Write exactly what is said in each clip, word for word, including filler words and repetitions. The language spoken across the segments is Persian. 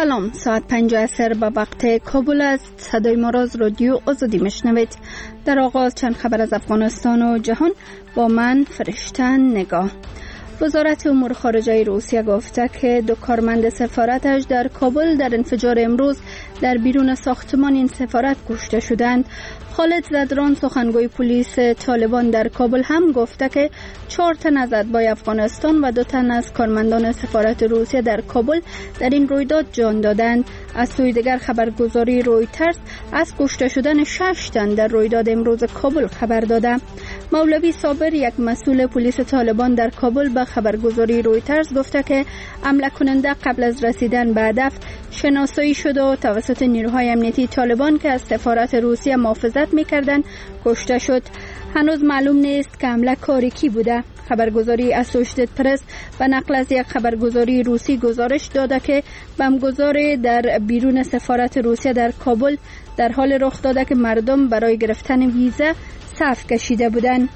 سلام، ساعت پنج عصر به وقت کابل است. صدای ما را از رادیو آزادی میشنوید. در آغاز چند خبر از افغانستان و جهان با من فرشته نگاه. وزارت امور خارجه روسیه گفته که دو کارمند سفارتش در کابل در انفجار امروز در بیرون ساختمان این سفارت کشته شدند. خالد زدران سخنگوی پلیس طالبان در کابل هم گفته که چهار تن از اتباع افغانستان و دو تن از کارمندان سفارت روسیه در کابل در این رویداد جان دادند. از سوی دیگر خبرگزاری رویترز از کشته شدن شش تن در رویداد امروز کابل خبر داده. مولوی صابر، یک مسئول پلیس طالبان در کابل، به خبرگزاری رویترز گفته که حمله کننده قبل از رسیدن به هدف شناسایی شده و توسط نیروهای امنیتی طالبان که از سفارت روسیه محافظت می‌کردند کشته شد. هنوز معلوم نیست که حمله کاری کی بوده. خبرگزاری اسوشیتد پرس به نقل از یک خبرگزاری روسی گزارش داده که بمبگذاری در بیرون سفارت روسیه در کابل در حال رخ داده که مردم برای گرفتن ویزا صف کشیده بودند.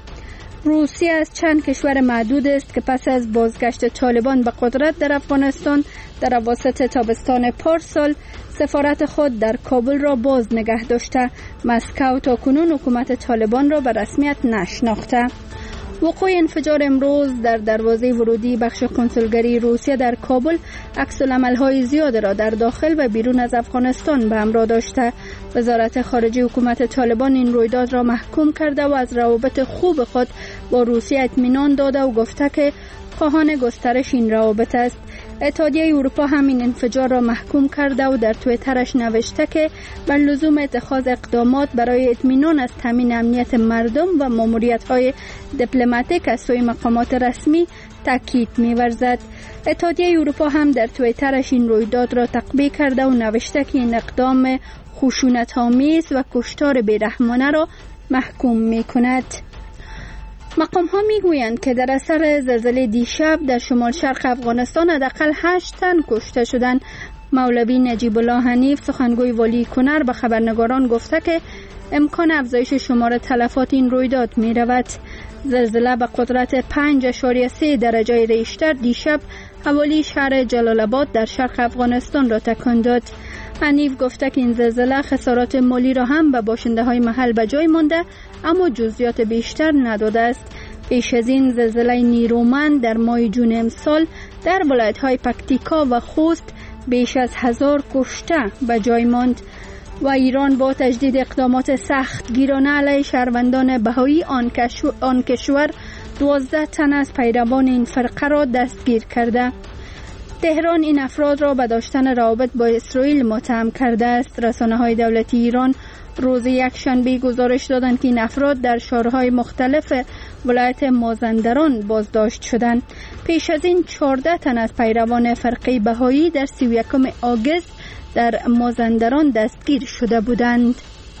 روسیه از چند کشور معدود است که پس از بازگشت طالبان به قدرت در افغانستان در اواسط تابستان پارسال سفارت خود در کابل را باز نگه داشته. مسکو تا کنون حکومت طالبان را به رسمیت نشناخته. وقوع انفجار امروز در دروازه ورودی بخش کنسولگری روسیه در کابل عکس‌العمل‌های زیاد را در داخل و بیرون از افغانستان به همراه داشته. وزارت خارجه حکومت طالبان این رویداد را محکوم کرده و از روابط خوب خود با روسیه اطمینان داده و گفته که خواهان گسترش این روابط است. اتحادیه اروپا هم این انفجار را محکوم کرده و در توییترش نوشته که بر لزوم اتخاذ اقدامات برای اطمینان از تامین امنیت مردم و ماموریت‌های دیپلماتیک از سوی مقامات رسمی تاکید می‌ورزد. اتحادیه اروپا هم در توییترش این رویداد را تقبیح کرده و نوشته که این اقدام خشونت‌آمیز و کشتار بی‌رحمانه را محکوم می‌کند. مقام ها می گویند که در اثر زلزله دیشب در شمال شرق افغانستان حداقل هشت تن کشته شدند. مولوی نجیب الله حنیف سخنگوی والی کنر به خبرنگاران گفته که امکان افزایش شمار تلفات این رویداد می رود. زلزله به قدرت پنج اشاریه سه درجه ریشتر دیشب حوالی شهر جلال آباد در شرق افغانستان را تکان داد. حنیف گفته که این زلزله خسارات مالی را هم به باشنده های محل به جای مانده اما جزئیات بیشتر نداده است. پیش از این زلزله نیرومند در ماه جون امسال در ولایت‌های پکتیکا و خوست بیش از هزار کشته به جای ماند و ایران با تجدید اقدامات سخت گیرانه علیه شهروندان بهایی آن, آن کشور دوازده تن از پیروان این فرقه را دستگیر کرده. تهران این افراد را به داشتن روابط با اسرائیل متهم کرده است. رسانه‌های دولتی ایران روز یکشنبه گزارش دادند که این افراد در شهرهای مختلف ولایت مازندران بازداشت شدند. پیش از این چهارده تن از پیروان فرقه بهایی در سی و یکم آگوست در مازندران دستگیر شده بودند.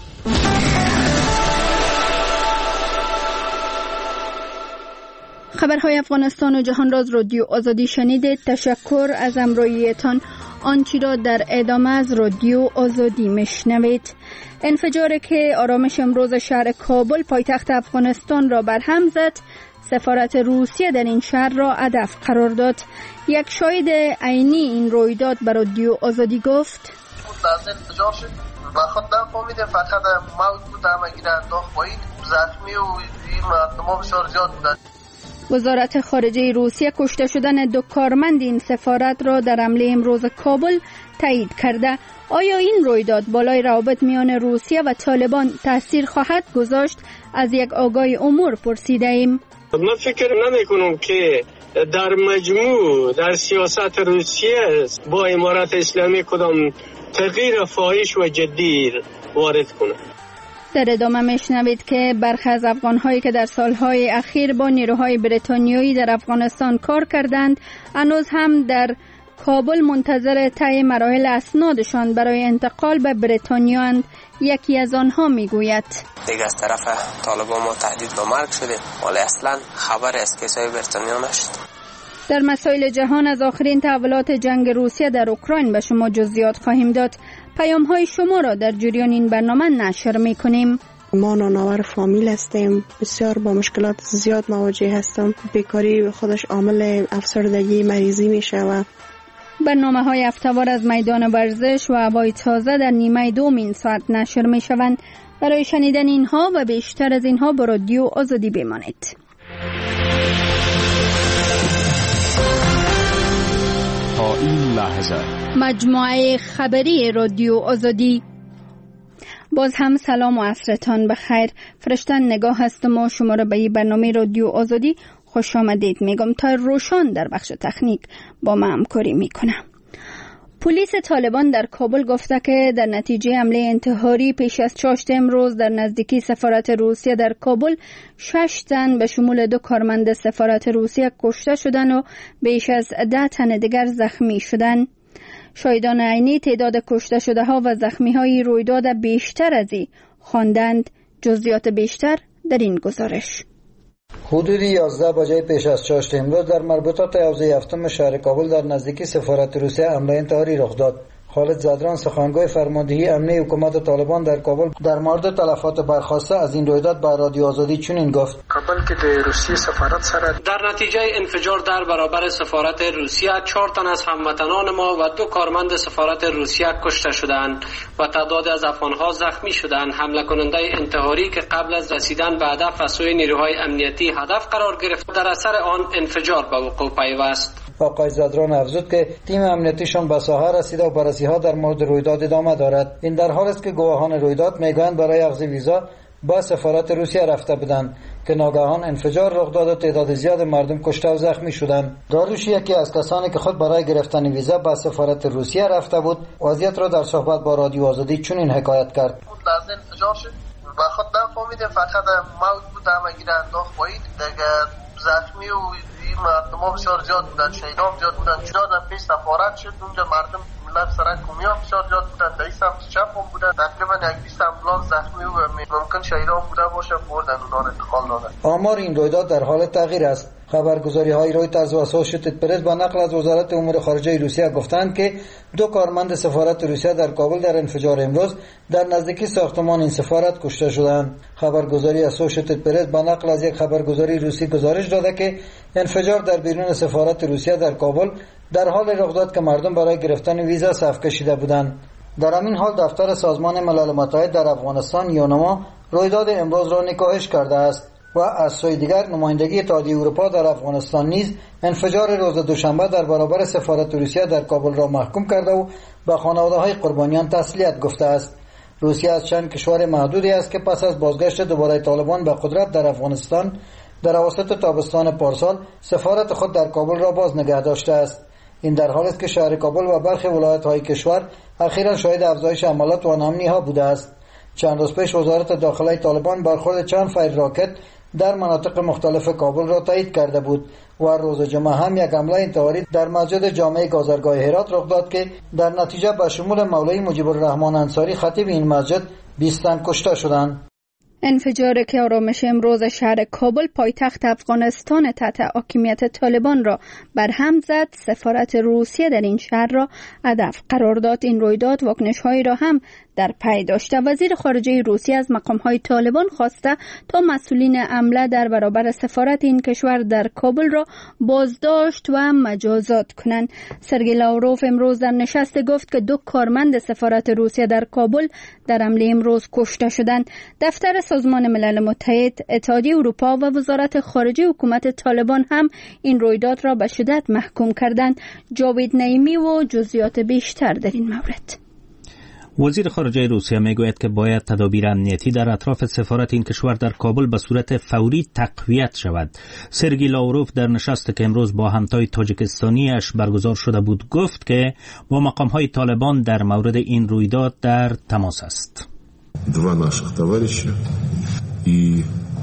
خبرهای افغانستان و جهان را از رادیو آزادی شنیدید. تشکر از همراهیتان. آنچه را در ادامه از رادیو آزادی میشنوید. انفجاری که آرامش امروز شهر کابل پایتخت افغانستان را برهم زد، سفارت روسیه در این شهر را هدف قرار داد. یک شاهد عینی این رویداد به رادیو آزادی گفت: انفجار شد و خود نفهمیدم، فقط موت بود، همه گیره انداخت پایین، زخمی و این مردم بسیار زیاد بودن. وزارت خارجه روسیه کشته شدن دو کارمند این سفارت را در حمله امروز کابل تایید کرده. آیا این رویداد بالای روابط میان روسیه و طالبان تاثیر خواهد گذاشت؟ از یک آگاه امور پرسیده ایم. من فکر نمی کنم که در مجموع در سیاست روسیه با امارت اسلامی کدام تغییر فاحش و جدی وارد کنه. در ادامه میشنوید که برخی از افغان‌هایی که در سالهای اخیر با نیروهای بریتانیایی در افغانستان کار کردند هنوز هم در کابل منتظر طی مراحل اسنادشان برای انتقال به بریتانیا اند. یکی از آنها میگوید: دیگه از طرف طالبان ما تهدید به مرگ شده، ولی اصلا خبر از کسای بریتانیا نشد. در مسائل جهان از آخرین تحولات جنگ روسیه در اوکراین به شما جزئیات خواهیم داد. پیام‌های شما را در جریان این برنامه نشر می‌کنیم. ما نانآور فامیل هستیم، بسیار با مشکلات زیاد مواجه هستم. بیکاری خودش عامل افسردگی مریضی میشه و برنامه های هفته‌وار از میدان ورزش و هوای تازه در نیمه دوم این ساعت نشر می شوند. برای شنیدن اینها و بیشتر از اینها با رادیو آزادی بمانید. تا این لحظه مجموعه خبری رادیو آزادی. باز هم سلام و عصرتان بخیر. فرشتن نگاه هستم و شما را به این برنامه رادیو آزادی خوش آمدید میگم. تا روشان در بخش تکنیک با ما همکاری میکنه. پلیس طالبان در کابل گفته که در نتیجه حمله انتحاری پیش از چاشت امروز در نزدیکی سفارت روسیه در کابل شش تن به شمول دو کارمند سفارت روسیه کشته شدند و بیش از ده تن دیگر زخمی شدند. شاهدان عینی تعداد کشته شده ها و زخمی های رویداد بیشتر از این خواندند. جزئیات بیشتر در این گزارش. حدود یازده بجه پیش از چاشت امروز در مربوطات حوزه هفتم شهر کابل در نزدیکی سفارت روسیه حمله انتحاری رخ داد. خالد زدران سخنگوی فرماندهی امنی حکومت طالبان در کابل در مورد تلفات برخاسته از این رویداد به رادیو آزادی چنین گفت: کابل که در روسیه سفارت سره در نتیجه انفجار در برابر سفارت روسیه چهار تن از هموطنان ما و دو کارمند سفارت روسیه کشته شدند و تعداد از افغان‌ها زخمی شدند. حمله کننده انتحاری که قبل از رسیدن به هدف از سوی نیروهای امنیتی هدف قرار گرفت در اثر آن انفجار به وقوع پیوست. آقای زدران افزود که تیم امنیتیشان به ساحه رسیده و بررسی‌ها در مورد رویداد ادامه دارد. این در حالی است که گواهان رویداد میگویند برای اخذ ویزا با سفارت روسیه رفته بودند که ناگهان انفجار رخ داد و تعداد زیاد مردم کشته و زخمی شدند. داریوش یکی از کسانی که خود برای گرفتن ویزا با سفارت روسیه رفته بود وضعیت را در صحبت با رادیو آزادی چنین حکایت کرد: لحظه انفجار شد و خود نفهمیدم، فقط موت بود همه گیره انداخت پایین دیگه. زخمی و مردم بسیار زیاد بودن، شهیدان زیاد بودن. جدا پیش سفارت شد اونجا مردم ملت سرک کومی هم بسیار زیاد بودن. در این سمت چپ هم بودن. تقریبا یک بیست امبولانس زخمی و ممکن شهیدان بوده باشه بردن اونا رو انتقال دادن. آمار این رویداد در حال تغییر است. خبرگزاری های رویترز و اسوشیتد پرس با نقل از وزارت امور خارجه روسیه گفتند که دو کارمند سفارت روسیه در کابل در انفجار امروز در نزدیکی ساختمان این سفارت کشته شدند. خبرگزاری اسوشیتد پرس با نقل از یک خبرگزاری روسی گزارش داده که انفجار در بیرون سفارت روسیه در کابل در حال رخ داد که مردم برای گرفتن ویزا صف کشیده بودند. در همین حال دفتر سازمان ملل متحد در افغانستان یونما رویداد امروز را نکاهش کرده است و از سوی دیگر نمایندگی اتحادیه اروپا در افغانستان نیز انفجار روز دوشنبه در برابر سفارت روسیه در کابل را محکوم کرده و به خانواده‌های قربانیان تسلیت گفته است. روسیه از چند کشور محدودی است که پس از بازگشت دوباره طالبان به قدرت در افغانستان در اواسط تابستان پارسال سفارت خود در کابل را باز نگه داشته است. این در حالی است که شهر کابل و برخی ولایت‌های کشور اخیراً شاهد افزایش حملات و ناامنی‌ها بوده است. چند روز پیش وزارت داخله طالبان برخورد چند فایل راکت در مناطق مختلف کابل را تایید کرده بود و روز جمعه هم یک حمله انتحاری در مسجد جامع گازرگاه هرات رخ داد که در نتیجه به شمول مولوی مجیب الرحمن انصاری خطیب این مسجد بیست تن کشته شدند. انفجار که آرامش امروز شهر کابل پایتخت افغانستان تحت حاکمیت طالبان را برهم زد، سفارت روسیه در این شهر را هدف قرار داد. این رویداد واکنش‌هایی را هم در پی داشته. وزیر خارجه روسیه از مقام‌های طالبان خواسته تا مسئولین حمله در برابر سفارت این کشور در کابل را بازداشت و مجازات کنند. سرگئی لاوروف امروز در نشست گفت که دو کارمند سفارت روسیه در کابل در حمله امروز کشته شدند. دفتر سازمان ملل متحد، اتحادیه اروپا و وزارت خارجه حکومت طالبان هم این رویداد را به شدت محکوم کردند. جاوید نعیمی و جزئیات بیشتر در این مورد. وزیر خارجه روسیه میگوید که باید تدابیر امنیتی در اطراف سفارت این کشور در کابل به صورت فوری تقویت شود. سرگئی لاوروف در نشستی که امروز با همتای تاجیکستانیش برگزار شده بود گفت که با مقام‌های طالبان در مورد این رویداد در تماس است. Два наших товарища и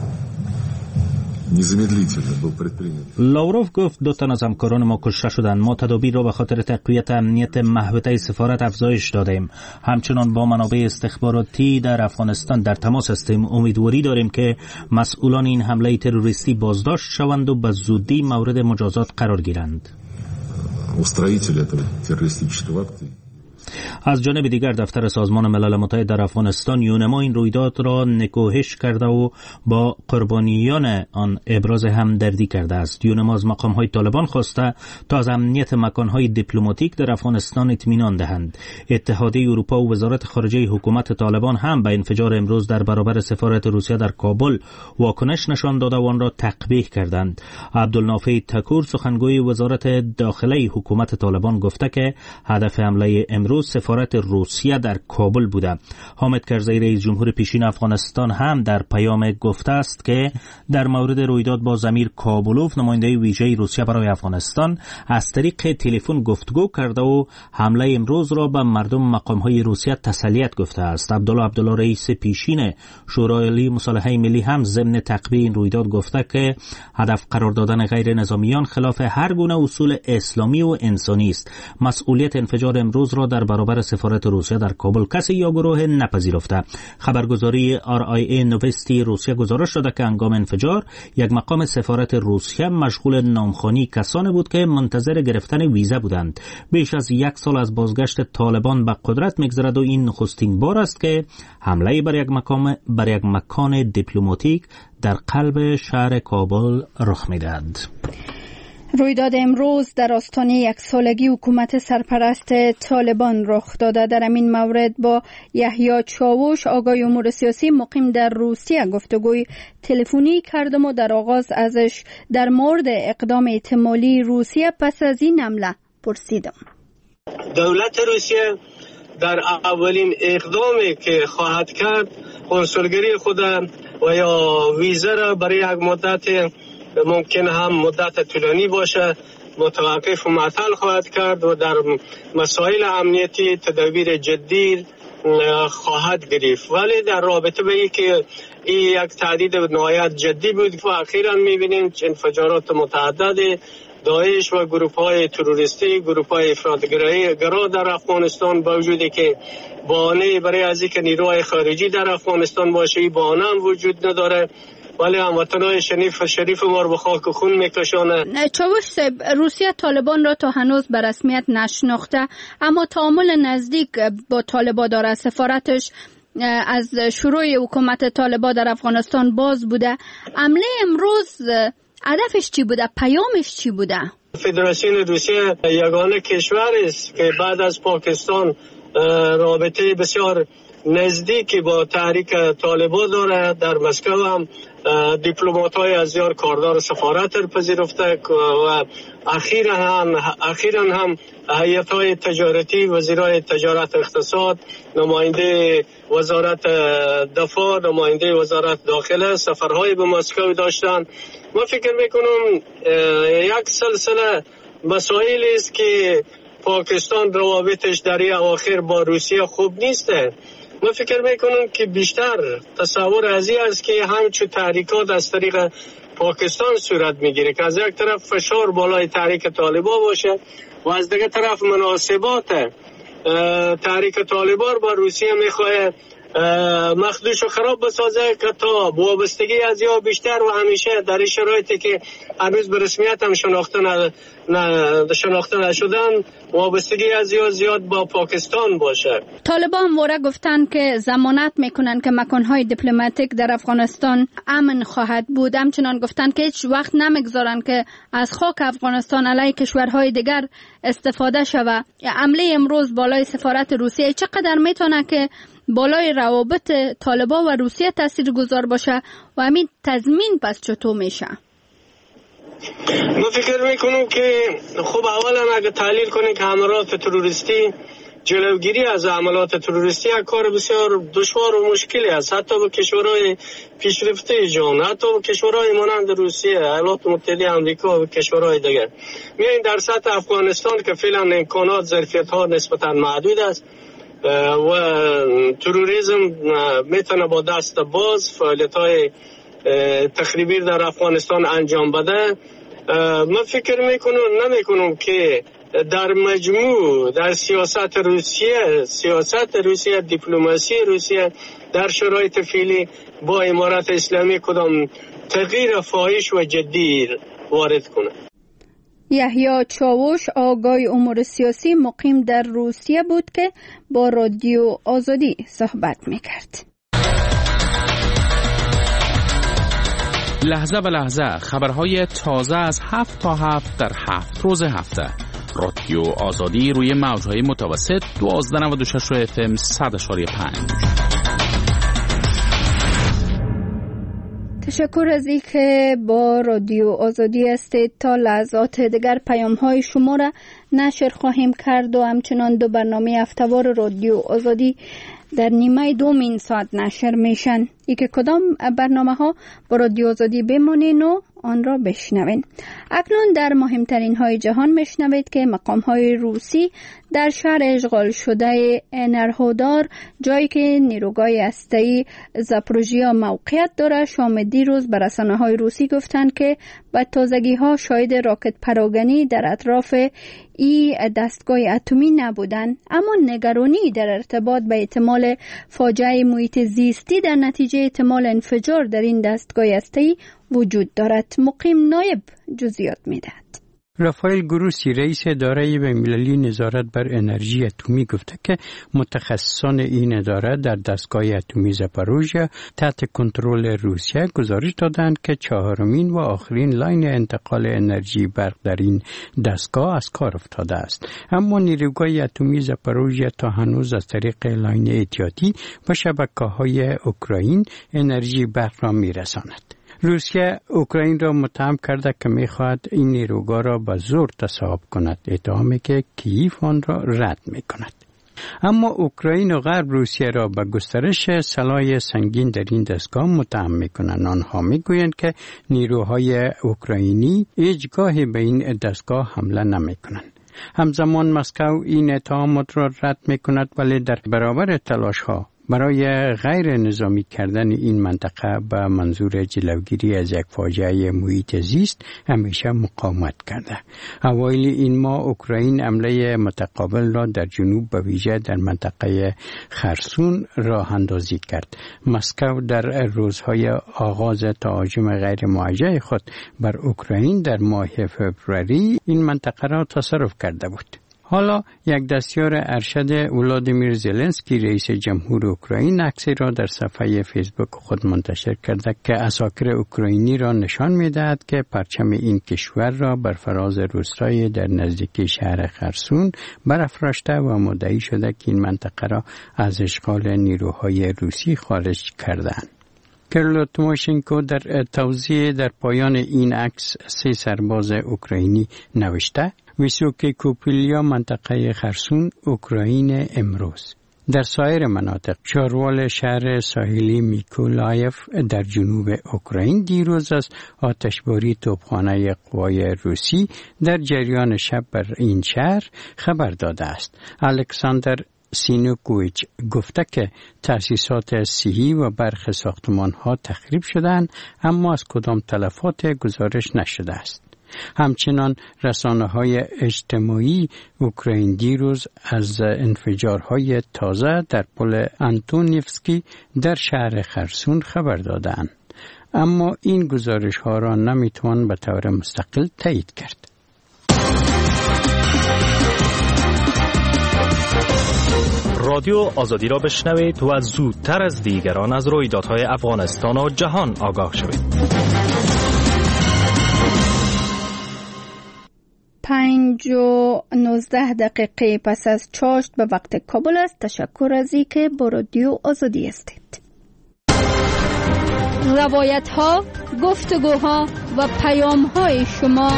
لاوروف گفت دو تن از همکاران ما کشته شدند. ما تدابیر را به خاطر تقویت امنیت محوطه سفارت افزایش دادیم. همچنان با منابع استخباراتی در افغانستان در تماس هستیم. امیدواری داریم که مسئولان این حمله تروریستی بازداشت شوند و به زودی مورد مجازات قرار گیرند. از جانب دیگر دفتر سازمان ملل متحد در افغانستان یونما این رویداد را نکوهش کرده و با قربانیان آن ابراز همدردی کرده است. یونما از مقام‌های طالبان خواسته تا از امنیت مکان‌های دیپلماتیک در افغانستان اطمینان دهند. اتحادیه اروپا و وزارت خارجه حکومت طالبان هم به انفجار امروز در برابر سفارت روسیه در کابل واکنش نشان داده و آن را تقبیح کردند. عبدالنافع تکور سخنگوی وزارت داخلی حکومت طالبان گفته که هدف حمله امروز سفارت روسیه در کابل بوده. حامد کرزی رئیس جمهور پیشین افغانستان هم در پیام گفته است که در مورد رویداد با ضمیر کابلوف نماینده ویژه روسیه برای افغانستان از طریق تلفن گفتگو کرده و حمله امروز را به مردم مقام‌های روسیه تسلیت گفته است. عبدالله عبدالله رئیس پیشین شورای عالی مصالحه ملی هم ضمن تقبیح این رویداد گفته که هدف قرار دادن غیر نظامیان خلاف هر گونه اصول اسلامی و انسانی است. مسئولیت انفجار امروز را در برابر سفارت روسیه در کابل کسی یا گروه نپذیرفته. خبرگزاری آر آی ای نوستی روسیه گزارش داده که هنگام انفجار یک مقام سفارت روسیه مشغول نامخوانی کسانی بود که منتظر گرفتن ویزا بودند. بیش از یک سال از بازگشت طالبان به قدرت می‌گذرد و این نخستین بار است که حمله بر یک مقام بر یک مکان دیپلماتیک در قلب شهر کابل رخ می‌دهد. رویداد امروز در آستانه یک سالگی حکومت سرپرست طالبان رخ داده. در این مورد با یحیی چاوش آقای امور سیاسی مقیم در روسیه گفتگوی تلفنی کردم و در آغاز ازش در مورد اقدام احتمالی روسیه پس از این حمله پرسیدم. دولت روسیه در اولین اقدامی که خواهد کرد کنسولگری خود و یا ویزا را برای یک مدت ممکن هم مدت طولانی باشه متوقف و معطل خواهد کرد و در مسائل امنیتی تدابیر جدی خواهد گرفت. ولی در رابطه به این که این یک تهدید نهایت جدی بود و اخیراً می‌بینیم انفجارات متعدد داعش و گروه‌های تروریستی، گروه‌های افراط‌گرا در افغانستان با وجودی که بهانه برای از اینکه نیروهای خارجی در افغانستان باشه این بهانه هم وجود نداره، ولی هموطنان شریف شریف ما رو به خاک خون میکشانه. چاوش صاحب، روسیه طالبان را تا هنوز به رسمیت نشناخته اما تعامل نزدیک با طالبان داره. سفارتش از شروع حکومت طالبان در افغانستان باز بوده. حمله امروز هدفش چی بوده؟ پیامش چی بوده؟ فدراسیون روسیه یگانه کشور است که بعد از پاکستان رابطه بسیار نزدیکی با تحریک طالبان داره. در مسکو هم دیپلمات‌های از زیار کاردار سفارت را پذیرفته و اخیراً هم اخیراً هم هیئت‌های تجارتی، وزیرای تجارت و اقتصاد، نماینده وزارت دفاع، نماینده وزارت داخله سفرهای به مسکو داشتن. ما فکر میکنم یک سلسله مسائلی است که پاکستان روابطش در این اواخر با روسیه خوب نیسته. ما فکر میکنم که بیشتر تصور از این است که همچون تحریکات از طریق پاکستان صورت میگیره که از یک طرف فشار بالای تحریک طالبان باشه و از دیگر طرف مناسبات تحریک طالبان با روسیه میخواه مخدوش و خراب بسازه که تا وابستگی از یا بیشتر و همیشه در این شرایطی که هنوز به رسمیت هم شناخته نه شناخته نشدن وابستگی از یا زیاد با پاکستان باشه. طالبان مورد گفتن که ضمانت میکنن که مکانهای دیپلماتیک در افغانستان امن خواهد بود. همچنان گفتن که هیچ وقت نمیگذارن که از خاک افغانستان علیه کشورهای دیگر استفاده شود. حمله امروز بالای سفارت روسیه چقدر میتونه که بالای روابط طالبان و روسیه تاثیر گذار باشه و همین تضمین پس چطور میشه؟ ما فکر میکنم که خب اولا اگه تحلیل کنیم که حملات تروریستی، جلوگیری از حملات تروریستی یک کار بسیار دشوار و مشکلی است، حتی به کشورهای پیشرفته جهان، حتی به کشورهای مانند روسیه، ایالات متحده آمریکا و کشورهای دیگر. میاییم در سطح افغانستان که فعلا امکانات ظرفیت ها نسبتا محدود است و تروریسم میتونه با دست باز فعالیت‌های تخریبی در افغانستان انجام بده. من فکر میکنم نمیکنم که در مجموع در سیاست روسیه سیاست روسیه دیپلماسی روسیه در شرایط فعلی با امارت اسلامی کدام تغییر فاحش و جدی وارد کنه. یحیی چاوش آگاه امور سیاسی مقیم در روسیه بود که با رادیو آزادی صحبت میکرد. لحظه به لحظه خبرهای تازه از هفت تا هفت در هفت روز هفته. رادیو آزادی روی موجهای متوسط دوازده نود و شش اف ام صد اشاری پنج. تشکر از اینکه با رادیو آزادی هستید. تا لحظات دیگر پیام های شما را نشر خواهیم کرد و همچنان دو برنامه هفته‌وار رادیو آزادی در نیمه دوم این ساعت نشر میشن. ای که کدام برنامه ها با رادیو آزادی بمانین و آن را بشنوین. اکنون در مهمترین های جهان میشنوید که مقام های روسی در شهر اشغال شده انرهودار، جایی که نیروگاه هسته‌ای زاپروژیا موقعیت داره، شام دیروز به رسانه‌های روسی گفتند که به تازگی ها شاهد راکت پراگنی در اطراف ای دستگاه اتمی نبودند، اما نگرانی در ارتباط به احتمال فاجعه محیط زیستی در نتیجه احتمال انفجار در این دستگاه هسته‌ای وجود دارد. مقیم نایب جزئیات می‌دهد. رافائل گروسی رئیس اداره بین‌المللی نظارت بر انرژی اتمی گفته که متخصصان این اداره در دستگاه اتمی زاپاروژیا تحت کنترل روسیه گزارش دادند که چهارمین و آخرین لاین انتقال انرژی برق در این دستگاه از کار افتاده است، اما نیروگاه اتمی زاپاروژیا تا هنوز از طریق لاین احتیاطی به شبکه‌های اوکراین انرژی برق را می‌رساند. روسیه اوکراین را متهم کرده که می‌خواهد این نیروگاه را به زور تصاحب کند، اتهامی که کییف آن را رد می‌کند. اما اوکراین و غرب روسیه را به گسترش سلاح سنگین در این دستگاه متهم می‌کنند. آنها می‌گویند که نیروهای اوکراینی هیچگاهی به این دستگاه حمله نمی‌کنند. همزمان مسکو این اتهامات را رد می‌کند، ولی در برابر تلاش‌ها برای غیر نظامی کردن این منطقه به منظور جلوگیری از یک فاجعه محیط زیست همیشه مقاومت کرده. اوایل این ماه اوکراین حمله متقابل را در جنوب به ویژه در منطقه خرسون راه اندازی کرد. مسکو در روزهای آغاز تهاجم غیر موجه خود بر اوکراین در ماه فوریه این منطقه را تصرف کرده بود. حالا یک دستیار ارشد ولادیمیر زلنسکی رئیس جمهور اوکراین عکسی را در صفحه فیسبوک خود منتشر کرده که عساکر اوکراینی را نشان می‌دهد که پرچم این کشور را بر فراز روستایی در نزدیکی شهر خرسون برافراشته و مدعی شده که این منطقه را از اشغال نیروهای روسی خارج کردند. کیرلو توماشنکو در توضیح در پایان این عکس سه سرباز اوکراینی نوشته: ویسوکی کوپیلیا منطقه خرسون اوکراین امروز. در سایر مناطق چاروال شهر ساحلی میکولایف در جنوب اوکراین دیروز از آتشباری توپخانه قوای روسی در جریان شب بر این شهر خبر داده است. الکساندر سینوکویچ گفته که تأسیسات صحی و برخی ساختمان‌ها تخریب شدند، اما از کدام تلفات گزارش نشده است. همچنان رسانه‌های اجتماعی اوکراین دیروز از انفجارهای تازه در پل آنتونیفسکی در شهر خرسون خبر دادند، اما این گزارش‌ها را نمی‌توان به طور مستقل تایید کرد. رادیو آزادی را بشنوید و زودتر از دیگران از رویدادهای افغانستان و جهان آگاه شوید. پنج و نوزده دقیقه پس از چاشت به وقت کابل است. تشکر از این که با رادیو آزادی هستید. روایت ها، گفتگوها و پیام های شما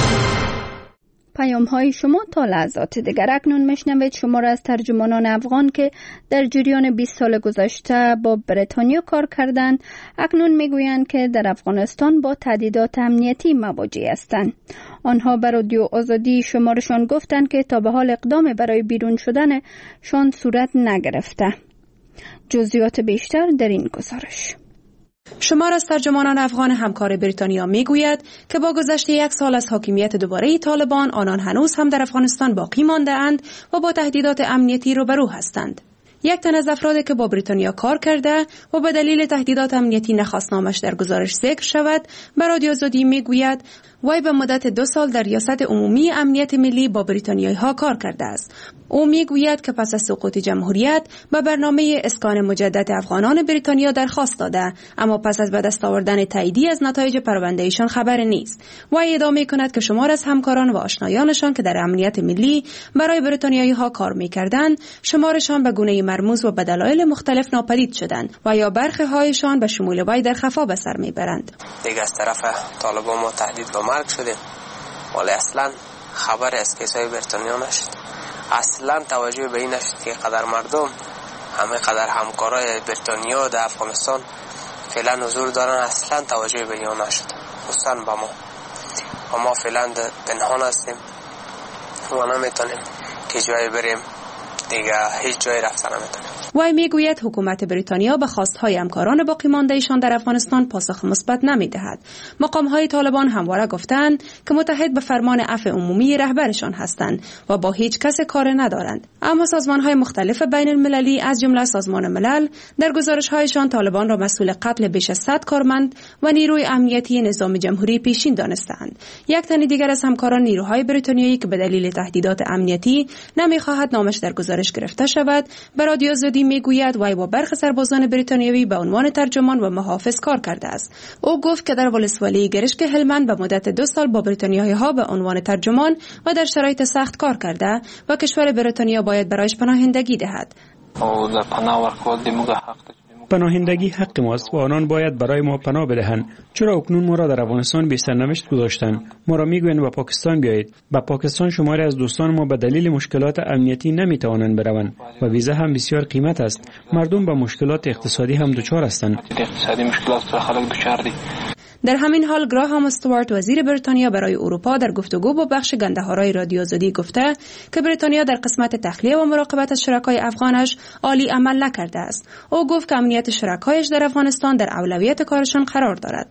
پیام های شما تا لحظات دیگر. اکنون میشنوید شما را از ترجمانان افغان که در جریان بیست سال گذشته با بریتانیا کار کردند، اکنون میگویند که در افغانستان با تهدیدات امنیتی مواجه هستند. آنها بر رادیو آزادی شمارشان گفتند که تا به حال اقدام برای بیرون شدن شان صورت نگرفته. جزئیات بیشتر در این گزارش. شمار از ترجمانان افغان همکار بریتانیا میگوید که با گذشت یک سال از حاکمیت دوباره طالبان، آنان هنوز هم در افغانستان باقی مانده اند و با تهدیدات امنیتی روبرو هستند. یک تن از افرادی که با بریتانیا کار کرده و به دلیل تهدیدات امنیتی نخواست نامش در گزارش ذکر شود، به رادیو آزادی میگوید وی به مدت دو سال در ریاست عمومی امنیت ملی با بریتانیایی ها کار کرده است. او میگوید که پس از سقوط جمهوریت به برنامه اسکان مجدد افغانان بریتانیا درخواست داده، اما پس از به دست آوردن تاییدی از نتایج پرونده ایشان خبر نیست. وی ادامه کند که شمار از همکاران و آشنایانشان که در امنیت ملی برای بریتانیایی ها کار میکردند، شمارشان به گونه مرموز و به دلایل مختلف ناپدید شدند و یا برخی هایشان به شمول وی در خفا به سر میبرند. دیگه از طرف طالبان ما تهدید به مرگ شدیم، ولی اصلا خبر از کیسای بریتانیا نشد. اصلا توجه به این نشد که قدر مردم همه قدر همکارای بریتانیا در افغانستان فعلا حضور دارن، اصلا توجه به این نشد، خصوصا با ما. و ما فعلا پنهان هستیم و نمیتونیم که جایی بریم، دیگه هیچ جایی رفتن نمیتونیم. وی میگوید حکومت بریتانیا به خواستهای همکاران باقی مانده ایشان در افغانستان پاسخ مثبت نمیدهد. مقامهای طالبان همواره گفتند که متحد به فرمان عفو عمومی رهبرشان هستند و با هیچ کس کار ندارند. اما سازمانهای مختلف بین المللی از جمله سازمان ملل در گزارش‌هایشان طالبان را مسئول قتل بیش از صد کارمند و نیروی امنیتی نظام جمهوری پیشین دانستند. یک تن دیگر از همکاران نیروهای بریتانیایی که به دلیل تهدیدات امنیتی نمیخواهد نامش در گزارش گرفته شود، به رادیو آزادی میگوید وی با برخی سربازان بریتانیایی به عنوان ترجمان و محافظ کار کرده است. او گفت که در ولسوالی گرشک هلمند به مدت دو سال با بریتانیایی ها به عنوان ترجمان و در شرایط سخت کار کرده و کشور بریتانیا باید برایش پناهندگی دهد. او در پناه ورکول دی موږ حق پناهندگی حق ماست و آنان باید برای ما پناه بدهند. چرا اکنون ما را در افغانستان بی سرنوشت گذاشتند؟ ما را میگویند به پاکستان بیایید. به پاکستان شماری از دوستان ما به دلیل مشکلات امنیتی نمیتوانند بروند و ویزا هم بسیار قیمت است. مردم به مشکلات اقتصادی هم دچار هستند. اقتصادی مشکلات پر خلک دچار دي. در همین حال گراهام استوارت وزیر بریتانیا برای اروپا در گفتگو با بخش گنده‌های رادیو آزادی گفته که بریتانیا در قسمت تخلیه و مراقبت از شرکای افغانش عالی عمل نکرده است. او گفت که امنیت شرکایش در افغانستان در اولویت کارشان قرار دارد.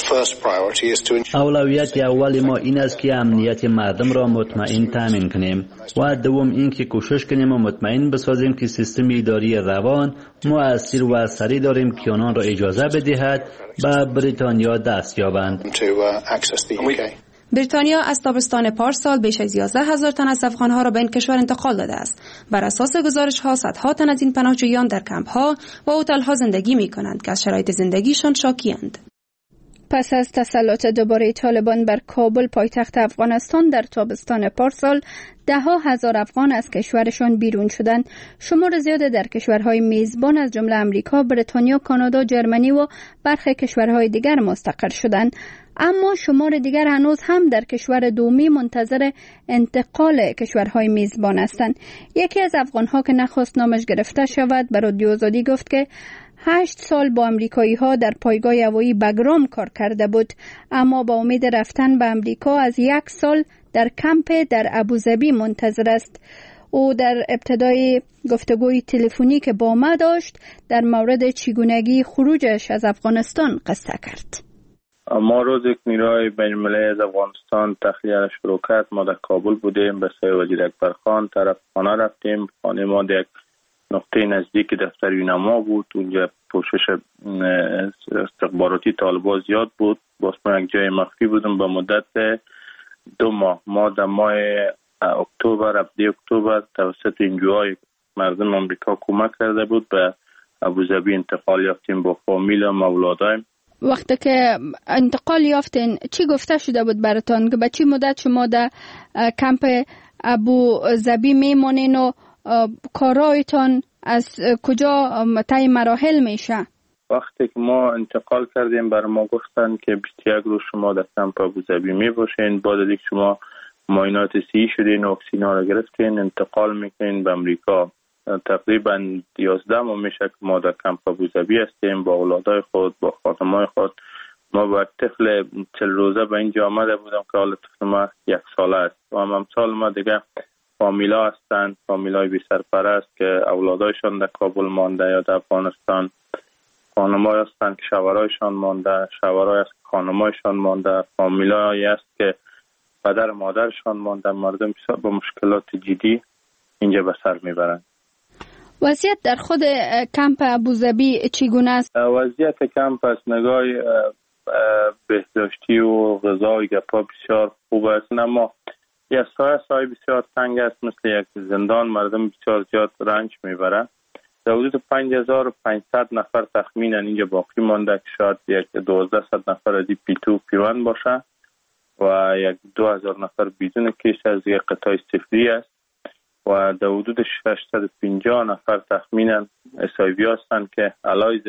اولویت اول ما این است که امنیت مردم را مطمئن تامین کنیم و دوم این که کوشش کنیم و مطمئن بسازیم که سیستم اداری روان مؤثر و سریع داریم که آنان را اجازه بدهد به بریتانیا دست یابند. بریتانیا از تابستان پارسال بیش از یازده هزار تن از افغانها را به این کشور انتقال داده است. بر اساس گزارش‌ها صدها تن از این پناهجویان در کمپ‌ها و هتل‌ها زندگی می‌کنند که از شرایط زندگیشان شاکی‌اند. پس از تسلط دوباره طالبان بر کابل پایتخت افغانستان در تابستان پارسال، ده ها هزار افغان از کشورشان بیرون شدند. شمار زیاد در کشورهای میزبان از جمله امریکا، بریتانیا، کانادا، جرمنی و برخی کشورهای دیگر مستقر شدند. اما شمار دیگر هنوز هم در کشور دومی منتظر انتقال کشورهای میزبان هستند. یکی از افغانها که نخواست نامش گرفته شود به رادیو آزادی گفت که هشت سال با امریکایی ها در پایگاه هوایی بگرام کار کرده بود، اما با امید رفتن به امریکا از یک سال در کمپ در ابوظبی منتظر است. او در ابتدای گفتگوی تلفنی که با ما داشت در مورد چگونگی خروجش از افغانستان قصه کرد. ما روز یک نیروی بین المللی از افغانستان تخلیه را شروع کرد. ما در کابل بودیم، به سوی وزیر اکبرخان طرف خانه رفتیم. خانه ما در یک نقطه نزدیک دفتر یونما بود. اونجا پوشش استخباراتی طالبان زیاد بود. باز ما یک جای مخفی بودم به مدت دو ماه. ما در ماه اکتبر، ابتدای اکتبر توسط انجوهای مردم امریکا کمک کرده بود به ابوظبی انتقال یافتیم با فامیل و اولادایم. وقتی که انتقال یافتین چی گفته شده بود براتون که به چی مدت شما در کمپ ابوظبی میمونین و کارایتان از کجا طی مراحل میشه؟ وقتی که ما انتقال کردیم بر ما گفتن که بیست و یک روز شما در کمپ ابوظبی می باشین، بعد از اینکه شما معاینات صحی شدین و واکسینا را گرفتین انتقال میکنین به امریکا. تقریبا یازده ماه میشه که ما در کمپ ابوظبی هستیم با اولادای خود، با خانمای خود. ما با طفل چل روزه به اینجا آمده بودم که حالا طفل ما یک ساله است و هم امثال ما دیگه فامیلا هستند، فامیلای بی سرپرست که اولادایشان در کابل مانده یا در افغانستان. خانمای هستند که شوهرایشان مانده، شوهرای است که خانمایشان مانده، فامیلایی است که پدر مادرشان مانده. مردم با مشکلات جدی اینجا به سر میبرند. وضعیت در خود کمپ ابوظبی چگونه است؟ وضعیت کمپ از نگاه بهداشتی و غذا و گپا بسیار خوب است، اما یک سایه سایه بسیار تنگ است، مثل یک زندان. مردم بسیار زیاد رنج میبرند. در حدود پنج هزار و پانصد نفر تخمینا اینجا باقی مانده که شاید یک دوازده صد نفر از پی تو پیوند باشه و یک دو هزار نفر بدون کیس از یک قطاع سفری است و در حدود ششصد و پنجاه نفر تخمینا اسایوی هستند که علایز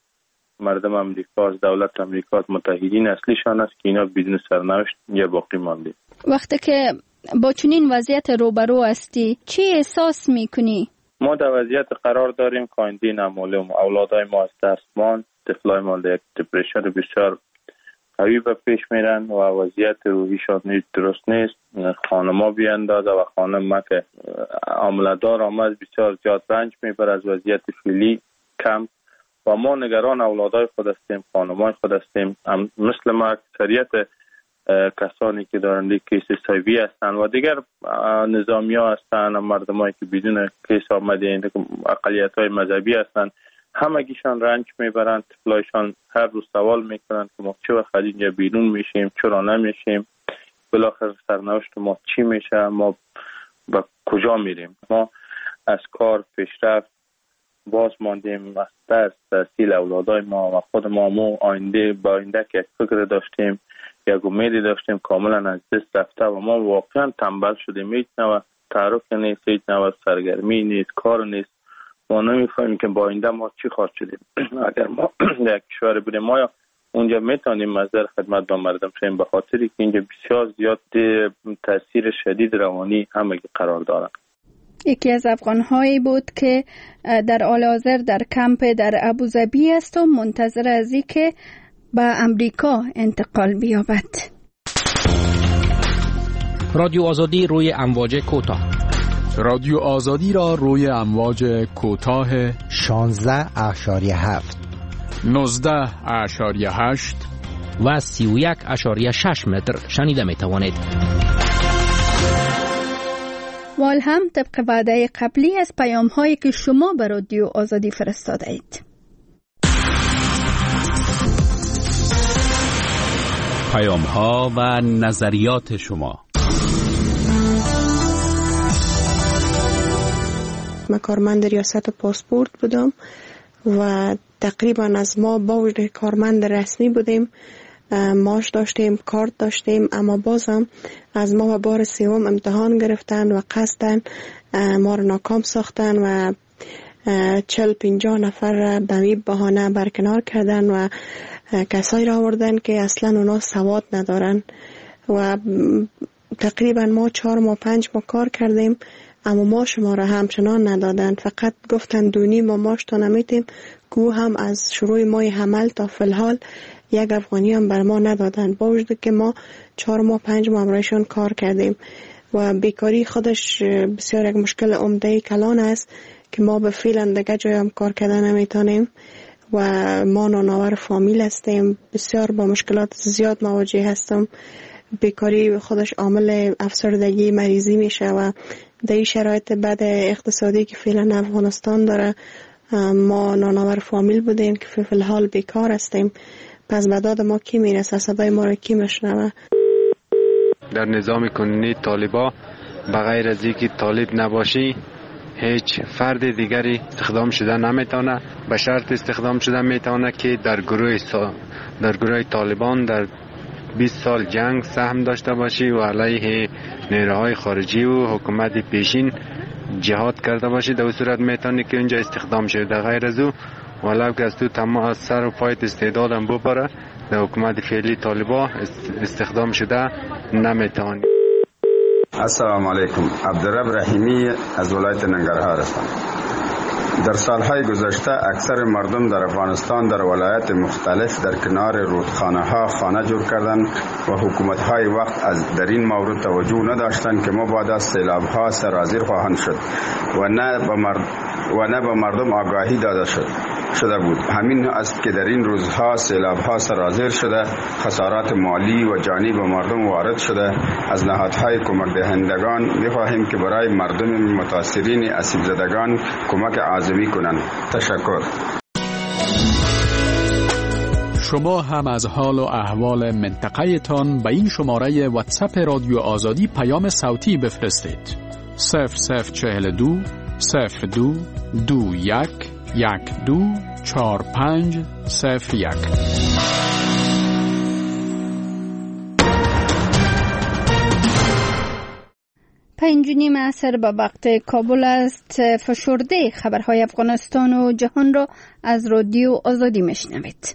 مردم امریکا از دولت امریکا متحدین اصلیشان است که اینا بدون سرنوشت یا باقی مانده. وقتی که با چنین وضعیت روبرو هستی چی احساس میکنی؟ ما در وضعیت قرار داریم که آینده نامعلوم. اولادای ما از دستمان، طفلای ما در یک دپرشن بسیار قوی به پیش میرن و وضعیت روحیشان نیز درست نیست. خانما بیاندازه و خانم که عاملدار آمد بسیار زیاد رنج میبره از وضعیت فعلی کم و ما نگران اولادای خود هستیم، خانمای خود هستیم. مثل ما اکثریت کسانی که دارند کیس سایوی هستند و دیگر نظامی ها هستند، مردمایی که بدون کیس آمده اقلیت های مذهبی هستند، همگیشان رنج میبرند. طفلایشان هر روز سوال میکنند که ما چه وقت اینجا بیرون میشیم، چرا نمیشیم، بالاخره سرنوشت ما چی میشه، ما به کجا میریم. ما از کار پیشرفت باز ماندیم، از تحصیل اولادای ما و خود ما مو آینده با آینده که یک فکر داشتیم، یک امیدی داشتیم، کاملا از دست رفته و ما واقعا تنبل شدیم. هیچ نوع تعارف نیست، هیچ نوع سرگرمی نیست، کار نیست. ما نمیفهمیم که با آینده ما چی خواهد شدیم. اگر ما در کشور بودیم ما یا اونجا میتونیم مصدر خدمت با مردم شیم، به خاطری که اینجا بسیار زیاد تاثیر شدید روانی همگی قرار دارن. یکی از افغان‌هایی بود که در حال حاضر در کمپ در ابوظبی است و منتظر از این که به امریکا انتقال بیابد. رادیو آزادی روی امواج کوتاه. رادیو آزادی را روی امواج کوتاه شانزده اشاری هفت، نوزده اشاری هشت و سی و یک اشاری شش متر شنیده می توانید. وال هم طبق وعده قبلی از پیام هایی که شما به رادیو آزادی فرستاده اید. پیام ها و نظریات شما. من کارمند ریاست پاسپورت بودم و تقریبا از ما با وجود کارمند رسمی بودیم، معاش داشتیم، کارت داشتیم، اما بازم از ما و بار سوم امتحان گرفتن و قصدن ما رو ناکام ساختن و چل پنجاه نفر به می بهانه برکنار کردن و کسایی را آوردن که اصلا اونا سواد ندارن و تقریبا ما چهار ما پنج ما کار کردیم، اما ما شما را همچنان ندادن. فقط گفتن دونی ما ماش تا نمیتیم، گو هم از شروع ماه حمل تا فلحال یک افغانی هم بر ما ندادن، با وجود که ما چهار ماه پنج ماه برایشان کار کردیم و بیکاری خودش بسیار یک مشکل عمده کلان است که ما به فعلا دیگه جای هم کار کردن نمیتونیم و ما نانآور فامیل هستیم. بسیار با مشکلات زیاد مواجه هستم. بیکاری خودش عامل افسردگی مریضی میشه و در این شرایط بد اقتصادی که فعلا افغانستان داره ما نانآور فامیل بودیم که فی الحال بیکار هستیم. پس به داد ما کی میرسه؟ صدای ما را کی میشنوه؟ در نظام کنونی طالبا بغیر از اینکه طالب نباشی هیچ فرد دیگری استخدام شده نمیتونه، به شرط استخدام شده میتونه که در گروه سا... در گروه طالبان در بیست سال جنگ سهم داشته باشی و علیه نیروهای خارجی و حکومت پیشین جهاد کرده باشی، در صورت میتونه که اونجا استخدام شده. در غیر از او ولو که از تو تمام از سر و پایت استعدادم ببره در حکومت فعلی طالبا استخدام شده نمیتونی. السلام علیکم. عبدالرب رحیمی از ولایت ننگرهار هستم. در سالهای گذشته اکثر مردم در افغانستان در ولایت مختلف در کنار رودخانه ها خانه جور کردند و حکومت های وقت از در این مورد توجه نداشتند که مبادا سیلاب ها سرازیر خواهند شد و نه به مرد و نه به مردم آگاهی داده شد شده بود. همین است که در این روزها سیلاب ها سرازیر شده، خسارات مالی و جانی به مردم وارد شده. از نهادهای کمک دهندگان می‌خواهیم که برای مردم متاثرین آسیب زدگان کمک اعظمی کنند. تشکر. شما هم از حال و احوال منطقه تان به این شماره واتساپ رادیو آزادی پیام صوتی بفرستید. صفر صفر چهل دو صفر دو دو یک یک دو چهار پنج صفر یک. پنج و نیم عصر به وقت کابل است. فشرده خبرهای افغانستان و جهان را از رادیو آزادی میشنوید.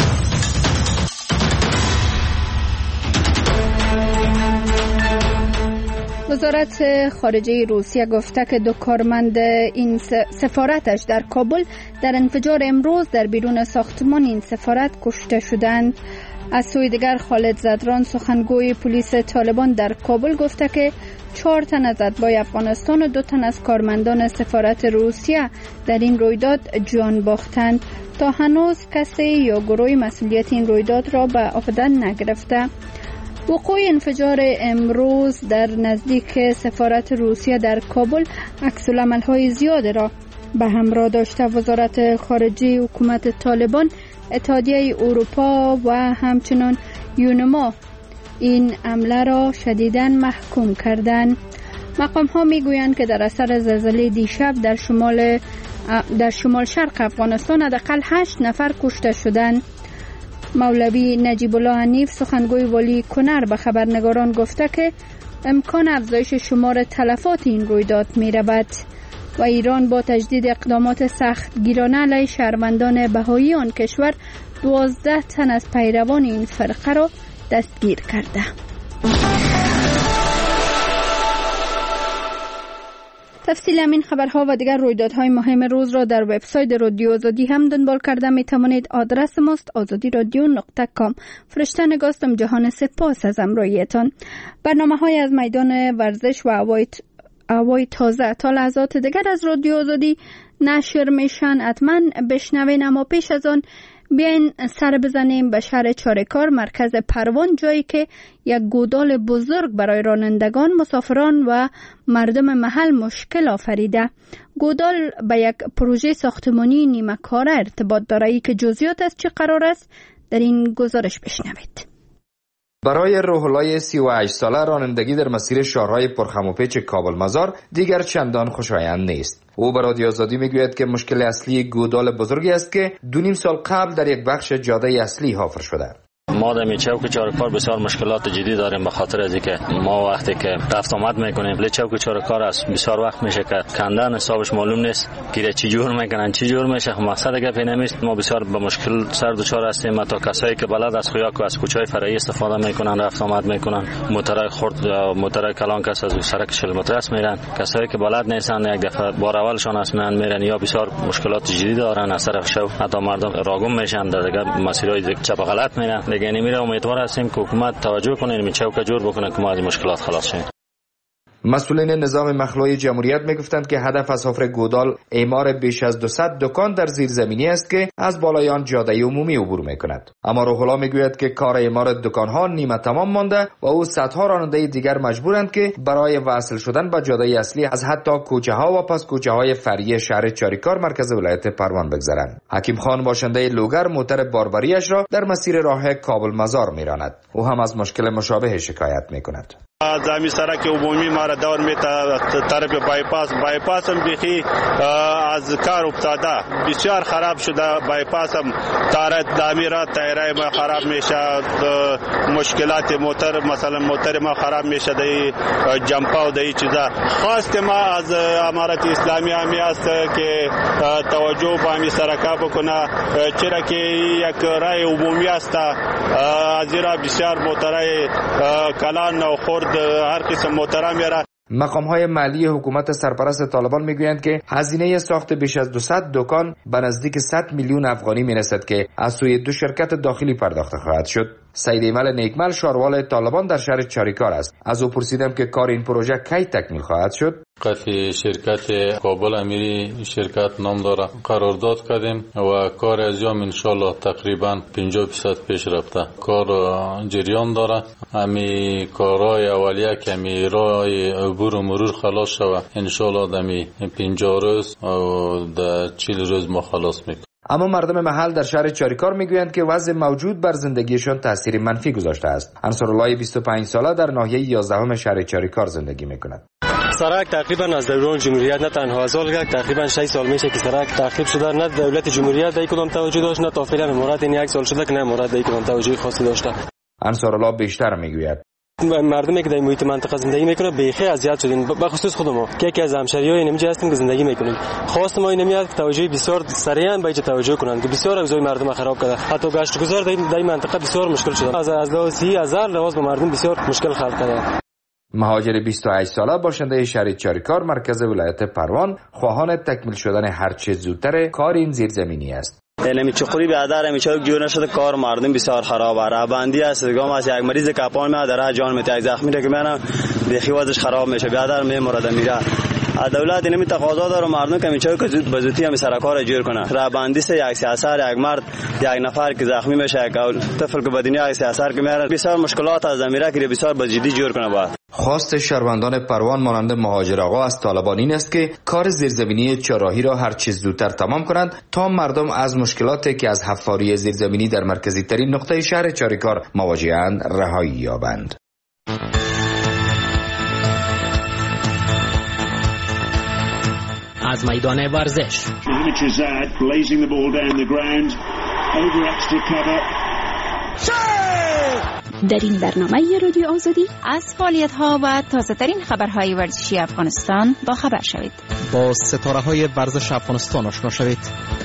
وزارت خارجه روسیه گفته که دو کارمند این سفارتش در کابل در انفجار امروز در بیرون ساختمان این سفارت کشته شدند. از سوی دیگر خالد زدران سخنگوی پلیس طالبان در کابل گفته که چهار تن از اتباع افغانستان و دو تن از کارمندان سفارت روسیه در این رویداد جان باختند. تا هنوز کسی یا گروه مسئولیت این رویداد را به عهده نگرفته. وقوع انفجار امروز در نزدیک سفارت روسیه در کابل عکس‌العمل‌های زیاد را به همراه داشته. وزارت خارجه حکومت طالبان، اتحادیه اروپا و همچنین یونما این حمله را شدیداً محکوم کردند. مقام ها می گویند که در اثر زلزله دیشب در شمال در شمال شرق افغانستان حداقل هشت نفر کشته شدند. مولوی نجیب الله حنیف سخنگوی والی کنر به خبرنگاران گفته که امکان افزایش شمار تلفات این رویداد می رود و ایران با تجدید اقدامات سختگیرانه علیه شهروندان بهایی آن کشور دوازده تن از پیروان این فرقه را دستگیر کرده. تفصیل همین خبرها و دیگر رویدادهای مهم روز را در وبسایت رادیو آزادی هم دنبال کرده می توانید. آدرس ماست آزادی رادیو نقطه کام. فرشته نگاستم جهان سپاس از همراهیتان. برنامه های از میدان ورزش و هوای هوای تازه تا لحظات دیگر از رادیو آزادی نشر میشن. حتما بشنوین. اما پیش از آن بیاین سر بزنیم به شهر چارکار، مرکز پروان، جایی که یک گودال بزرگ برای رانندگان، مسافران و مردم محل مشکل آفریده. گودال به یک پروژه ساختمانی نیمه کاره ارتباط داره که جزئیات از چه قرار است در این گزارش بشنوید. برای روح‌الله سی و هشت ساله رانندگی در مسیر شهرهای پرخم و پیچ کابل مزار دیگر چندان خوشایند نیست. او به رادیو آزادی میگوید که مشکل اصلی گودال بزرگی است که دو نیم سال قبل در یک بخش جاده اصلی حفر شده. ما در چوک چارکار بسیار مشکلات جدی داریم به خاطر از اینکه ما وقتی که رفت آمد میکنیم له چوک چارکار است بسیار وقت میشه که کندن حسابش معلوم نیست که چی جور میکنن چی جور میشه. مقصد گپ نمیست. ما بسیار به مشکل سر دچار هستیم. تا کسایی که بلد از خیاک و از کوچه‌های فرعی استفاده میکنن رفت آمد میکنن، موتورای خرد موتورای کلان کس از سرک چهل متر است میرن. کسایی که بلد نیستن یک دفعه بار اولشان است میرن میرن یا بسیار مشکلات جدی دارن از طرف شو. حتی مردم راگم میشن در مسیرهای چپ غلط میرن. دیگه نمیره. امیدوار هستیم که حکومت توجه کنه این چوک جور بکنه که ما از مشکلات خلاص شیم. مسئولین نظام مخلوعی جمهوریت میگفتند که هدف از حفر گودال اعمار بیش از دویست دکان در زیرزمینی است که از بالای آن جاده عمومی عبور میکند. اما روح الله میگوید که کار اعمار دکانها نیمه تمام مانده و او صدها راننده دیگر مجبورند که برای وصل شدن به جاده اصلی از حتی کوچه ها و پس کوچه های فرعی شهر چاریکار مرکز ولایت پروان بگذرند. حکیم خان باشنده لوگر موتر باربریش را در مسیر راه کابل مزار میراند. او هم از مشکل مشابه شکایت میکند. زمین سرک عمومی ما را دور میته طرف بایپاس بایپاس هم بیخی از کار افتاده بسیار خراب شده. بایپاس هم تار تعمیرات تایرای ما خراب میشه. مشکلات موتر مثلا موتر ما خراب میشه دی جمپا و دی چیزا. خواست ما از امارت اسلامی همی است که توجه به همین سرکا بکنه چرا که یک راه عمومی است. از را بسیار موترای کلان و خرد هر قسم موترا میره. مقام های مالی حکومت سرپرست طالبان میگویند که هزینه ساخت بیش از دویست دکان به نزدیک صد میلیون افغانی میرسد که از سوی دو شرکت داخلی پرداخته خواهد شد. سید ایمل نیکمل شاروال طالبان در شهر چاریکار است. از او پرسیدم که کار این پروژه کی تکمیل خواهد شد. قطعی شرکت کابل امیری شرکت نام داره قرارداد کردیم و کار انجام انشالله تقریبا پنجاه درصد پیش رفته. کار جریان داره. امی کارهای اولیه که امی راه عبور و مرور خلاص شود انشالله دمی پنجاه روز و در چهل روز ما خلاص میکنیم. اما مردم محل در شهر چاریکار میگویند که وضع موجود بر زندگیشان تاثیر منفی گذاشته است. انصارالله بیست و پنج ساله در ناحیه یازدهم شهر چاریکار زندگی میکند. سرک تقریبا از دوران جمهوریت نه تنها از سال تقریبا شش سال میشه که سرک تخریب شده. نه دولت جمهوریت در کدام توجه داشت، نه تا فعلا امارات این یک سال شده که نه امارات در کدام توجه خاصی داشته. انصارالله بیشتر میگوید مردمی که در محیط منطقه زندگی میکنه بیخی اذیت شدیم، به خصوص خود ما که یکی از همشهریای اینجا هستیم که زندگی میکنیم. خواست ما این میاد که توجه بسیار سریعا به توجه کنند که بسیار اوضاع مردم خراب کرده. حتی گشت گذار در این منطقه بسیار مشکل شده. از از لحاظ سی هزار لحاظ به مردم بسیار مشکل خلق کرده. مهاجر بیست و هشت ساله باشنده شهر چاریکار مرکز ولایت پروان خواهان تکمیل شدن هر چه زودتر کار این زیرزمینی است. نمی چقوری به اداره می چوک جور نشده، کار مردم بسیار خراب است. بندی است گام از یک مریض کپان میاد در جان میته، زخمی که میانم بخی وضعش خراب میشه، به اداره میمرده میره. دولت نمی تقاضا داره مردم که می چوک زود به زودی هم سرکار جور کنه. را بندی سه یک سیاست یک مرد یک نفر که زخمی میشه، یک طفل که بدنی یک سیاست که میاره، بسیار مشکلات از زمینه که بسیار به جدی جور کنه. باید خواست شهروندان پروان مانند مهاجر آقا از طالبان این است که کار زیرزمینی چهارراهی را هر چیز زودتر تمام کنند تا مردم از مشکلاتی که از حفاری زیرزمینی در مرکزی ترین نقطه شهر چاریکار مواجه‌اند رهایی یابند. از میدان ورزش در این برنامه رادیو آزادی از فعالیت‌ها و تازه‌ترین خبرهای ورزشی افغانستان با خبر شوید. با ستاره‌های ورزش افغانستان آشنا شوید.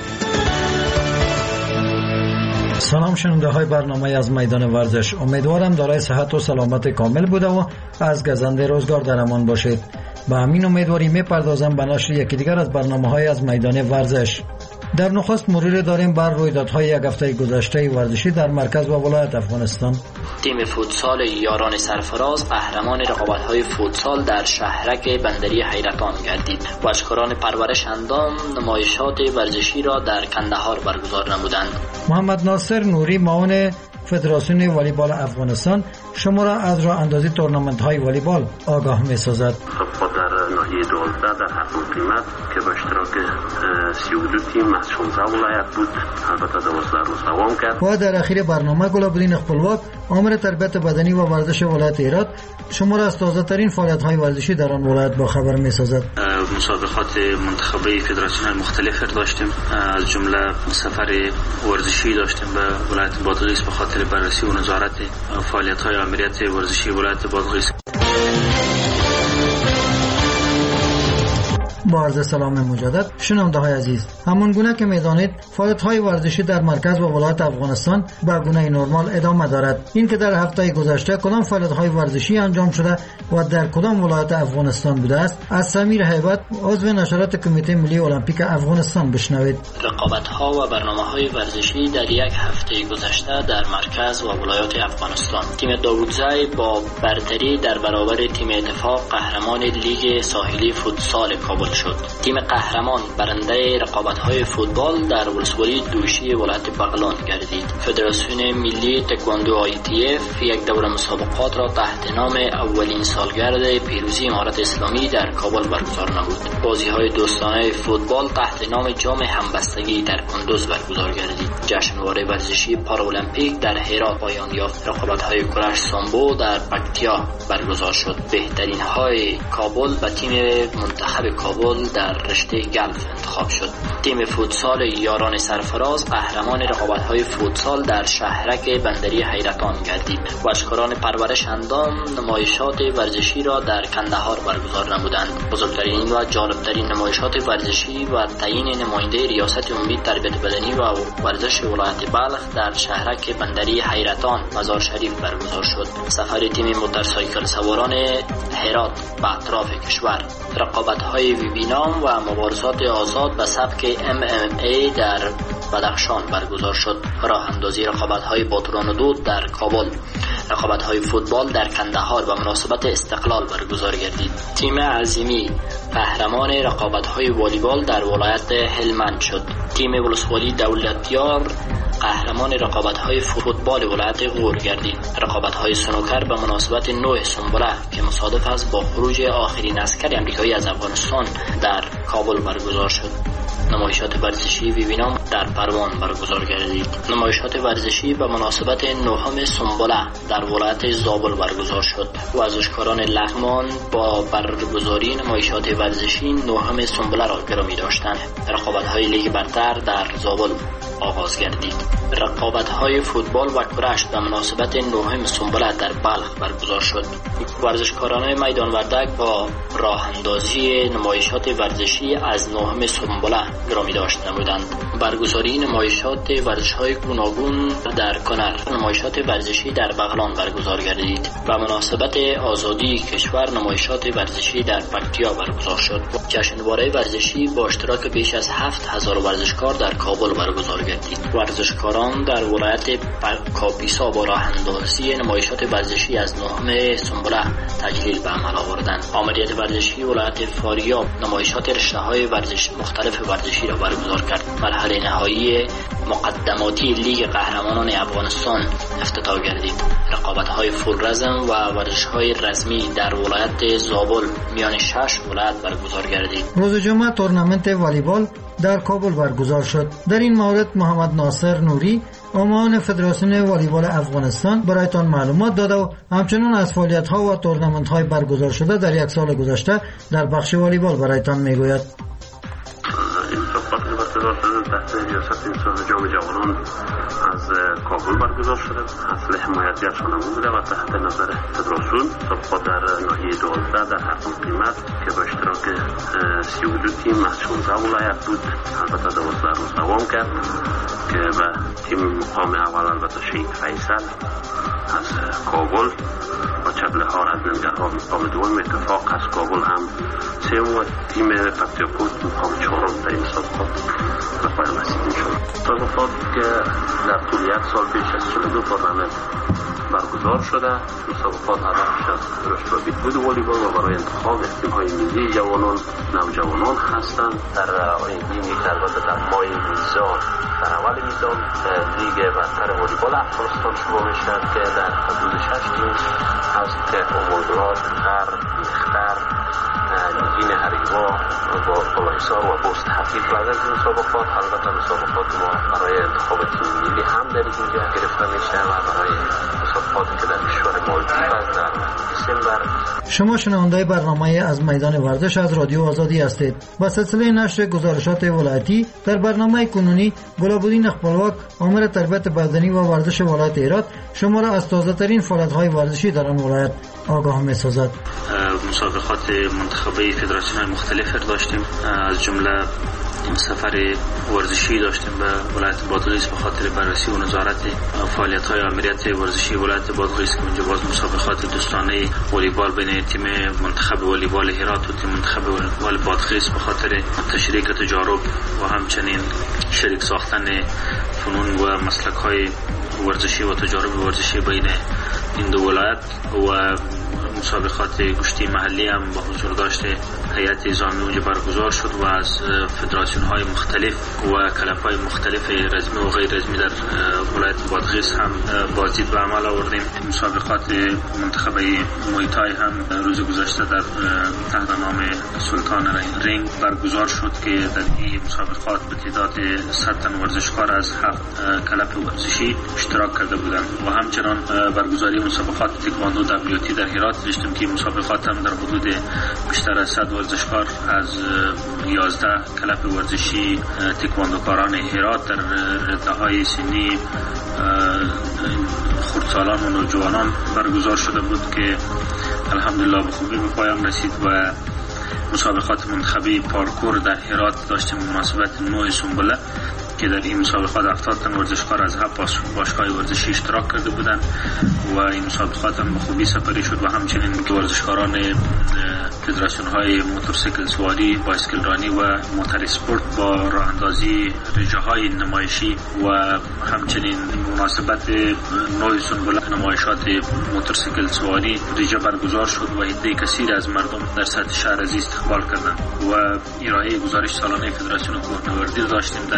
سلام شنونده های برنامه از میدان ورزش، امیدوارم دارای صحت و سلامت کامل بوده و از گزنده روزگار در امان باشید. با همین امیدواری میپردازم به نشر یکی دیگر از برنامه های از میدان ورزش. در نخست مرور داریم بر رویدادهای یک هفته گذشته ورزشی در مرکز و ولایت افغانستان. تیم فوتسال یاران سرفراز قهرمان رقابت‌های فوتسال در شهرک بندری حیرتان گردید. ورزشکاران پرورش اندام نمایشات ورزشی را در کندهار برگزار نمودند. محمد ناصر نوری معاون فدراسیون والیبال افغانستان شما را از راه اندازی تورنمنت های والیبال آگاه می سازد. خب در ناحیه دوازده در هفتم قیمت که با اشتراک سی و دو تیم از شانزده ولایت بود، البته دوازده روز دوام کرد. و در اخیر برنامه گلابدین خپلواک آمر تربیت بدنی و ورزش ولایت هرات شما را از تازه ترین فعالیت های ورزشی در آن ولایت با خبر می سازد. مسابقات منتخبه فدراسیون مختلف داشتیم، از جمله سفر ورزشی داشتیم به ولایت بادغیس به خاطر بررسی و نظارت فعالیت های امنیت ورزشی ولایت بادغیس. با عرض سلام مجدد شنونده های عزیز، همون گونه که میدانید فعالیت های ورزشی در مرکز و ولایت افغانستان به گونه نرمال ادامه دارد. این که در هفته گذشته کدام فعالیت های ورزشی انجام شده و در کدام ولایت افغانستان بوده است از سمیر هیبت عضو نشرات کمیته ملی المپیک افغانستان بشنوید. رقابت ها و برنامه‌های ورزشی در یک هفته گذشته در مرکز و ولایات افغانستان. تیم داوودزای با برتری در برابر تیم اتفاق قهرمان لیگ ساحلی فوتسال کابل شد. تیم قهرمان برنده رقابت‌های فوتبال در ولسوالی دوشی ولایت بغلان گردید. فدراسیون ملی تکواندو آی تی اف یک دوره مسابقات را تحت نام اولین سالگرد پیروزی امارت اسلامی در کابل برگزار نمود. بازی‌های دوستانه فوتبال تحت نام جام همبستگی در کندوز برگزار گردید. جشنواره ورزشی پارالمپیک در هرات پایان یافت. رقابت‌های کرش سامبو در پکتیا برگزار شد. بهترین های کابل به تیم منتخب کابل در رشته گلف انتخاب شد. تیم فوتسال یاران سرفراز قهرمان رقابت‌های فوتسال در شهرک بندری حیرتان گردید. ورزشکاران پرورش اندام نمایشات ورزشی را در کندهار برگزار نمودند. بزرگترین و جالبترین نمایشات ورزشی و تعیین نماینده ریاست عمومی تربیت بدنی و ورزش ولایت بلخ در شهرک بندری حیرتان مزار شریف برگزار شد. سفر تیم موتورسایکل سواران هرات به اطراف کشور. رقابت‌های ویبینام و مبارزات آزاد به سبک ام ام ای در بدخشان برگزار شد. راه اندازی رقابت‌های باتران و دود در کابل. رقابت‌های فوتبال در کندهار به مناسبت استقلال برگزار گردید. تیم عظیمی قهرمان رقابت‌های والیبال در ولایت هلمند شد. تیم ولسوالی دولتیار قهرمان رقابت‌های فوتبال ولایت غور گردید. رقابت‌های سنوکر به مناسبت نوع سنبله که مصادف است با خروج آخرین عسکر آمریکایی از افغانستان در کابل برگزار شد. نمایشات ورزشی ویوینام در پروان برگزار گردید. نمایشات ورزشی به مناسبت نهم سنبله در ولایت زابل برگزار شد. ورزشکاران لغمان با برگزاری نمایشات ورزشی نهم سنبله را گرامی داشتند. رقابت‌های لیگ برتر در زابل آغاز گردید. رقابت‌های فوتبال و کرشت به مناسبت نهم سنبله در بلخ برگزار شد. ورزشکاران میدان وردک با راه اندازی نمایشات ورزشی از نهم سنبله گرامی داشت نمودند. برگزاری نمایشات ورزش‌های گوناگون در کنر، نمایشات ورزشی در بغلان برگزار گردید. به مناسبت آزادی کشور نمایشات ورزشی در پکتیا برگزار شد. جشنواره ورزشی با اشتراک بیش از هفت هزار ورزشکار در کابل برگزار گردید. ورزشکاران در ولایت کاپیسا با راه اندازی نمایشات ورزشی از نهم سنبله تجلیل به عمل آوردند. آمریت ورزشی ولایت فاریاب نمایشات رشته‌های ورزش مختلف ورزشی را برگزار کرد. مرحله نهایی مقدماتی لیگ قهرمانان افغانستان افتتاح گردید. رقابت‌های فول رزم و ورزش‌های رزمی در ولایت زابل میان شش ولایت برگزار گردید. روز جمعه تورنمنت والیبال در کابل برگزار شد. در این مورد محمد ناصر نوری، معاون فدراسیون والیبال افغانستان، برایتان معلومات داده و همچنین از فعالیت‌ها و تورنمنت‌های برگزار شده در یک سال گذشته در بخش والیبال برایتان میگوید. برگزار شده تحت ریاست انسان جام جوانان از کابل برگزار شده. اصل حمایتیشان هم بوده و تحت نظر فدراسیون سابقات در ناحیه دوازده در هفتم قیمت که با اشتراک سی و دو تیم از شانزده ولایت بود. البته دوازده روز دوام کرد که به تیم مقام اول البته شهید فیصل از کابل و چبلهار از ننگرهار مقام دوم، اتفاق از کابل هم سه و تیم پکتیاکوت مقام چهارم در این مسابقات و پایان رسیدیم شد. مسابقات که در طول یک سال بیش از چهل و دو تورنمنت برگزار شده. مسابقات هدفش از رشد و بهبود والیبال و برای انتخاب تیم‌های ملی جوانان نوجوانان هستند. در آینده که البته در ماه میزان در اول میزان لیگ برتر والیبال افغانستان شروع میشه که در حدود شش تیم هست که امیدوار غر، میختر، نگین هریوا با بلایسار و بست حقیق بعد از این مسابقات البته مسابقات ما برای انتخاب تیم ملی هم در اینجا گرفته میشه و برای مسابقاتی که در کشور مالدیو در دسامبر. شما شنونده برنامه از میدان ورزش از رادیو آزادی هستید. با سلسله نشر گزارشات ولایتی در برنامه کنونی گلابودین اخبالواک، آمر تربیت بدنی و ورزش ولایت هرات شما را از تازه ترین فعالیت‌های ورزشی در آن ولایت آگاه می‌سازد. مسابقات منتخبه فدراسیون مختلف داشتیم، از جمله سفر ورزشی داشتیم به ولایت بادغیس به خاطر بررسی و نظارت فعالیت‌های آمریت ورزشی ولایت بادغیس که اونجا باز مسابقات دوستانه والیبال بین تیم منتخب والیبال هرات و تیم منتخب والیبال بادغیس به خاطر تشریک تجارب و همچنین شریک ساختن فنون و مسلک‌های ورزشی و تجارب ورزشی بین این دو ولایت و مسابقات گشتی محلی هم با حضور داشته هیئت زامی اونجا برگزار شد و از فدراسیون های مختلف و کلب های مختلف رزمی و غیر رزمی در ولایت بادغیس هم بازدید به عمل آوردیم. مسابقات منتخبه مویتای هم روز گذشته در تحت نام سلطان رینگ برگزار شد که در این مسابقات به تعداد صد تن ورزشکار از هفت کلب ورزشی اشتراک کرده بودند و همچنان برگزاری مسابقات تکواندو دبلیو تی در هرات داشتیم که مسابقات هم در حدود بیشتر از صد ورزشکار از یازده کلب ورزشی تکواندوکاران هرات در رده‌های سنی خردسالان و نوجوانان برگزار شده بود که الحمدلله به خوبی به پایان رسید و مسابقات منتخبی پارکور در هرات داشتیم مناسبت نوع سنبله که در این مسابقات هفتاد تن ورزشکار از هفت باشگاه ورزشی اشتراک کرده بودند و این مسابقات هم به خوبی سپری شد و همچنین ورزشکاران فدراسیون های موتورسیکل سواری، بایسکل رانی و موتور اسپورت با راه اندازی رژه های نمایشی و همچنین مناسبت نوع سنبله نمایشات موتورسیکل سواری رژه برگزار شد و عده کثیر از مردم در سطح شهر از استقبال کردند و ارائه گزارش سالانه فدراسیون کوهنوردی داشتیم در هرات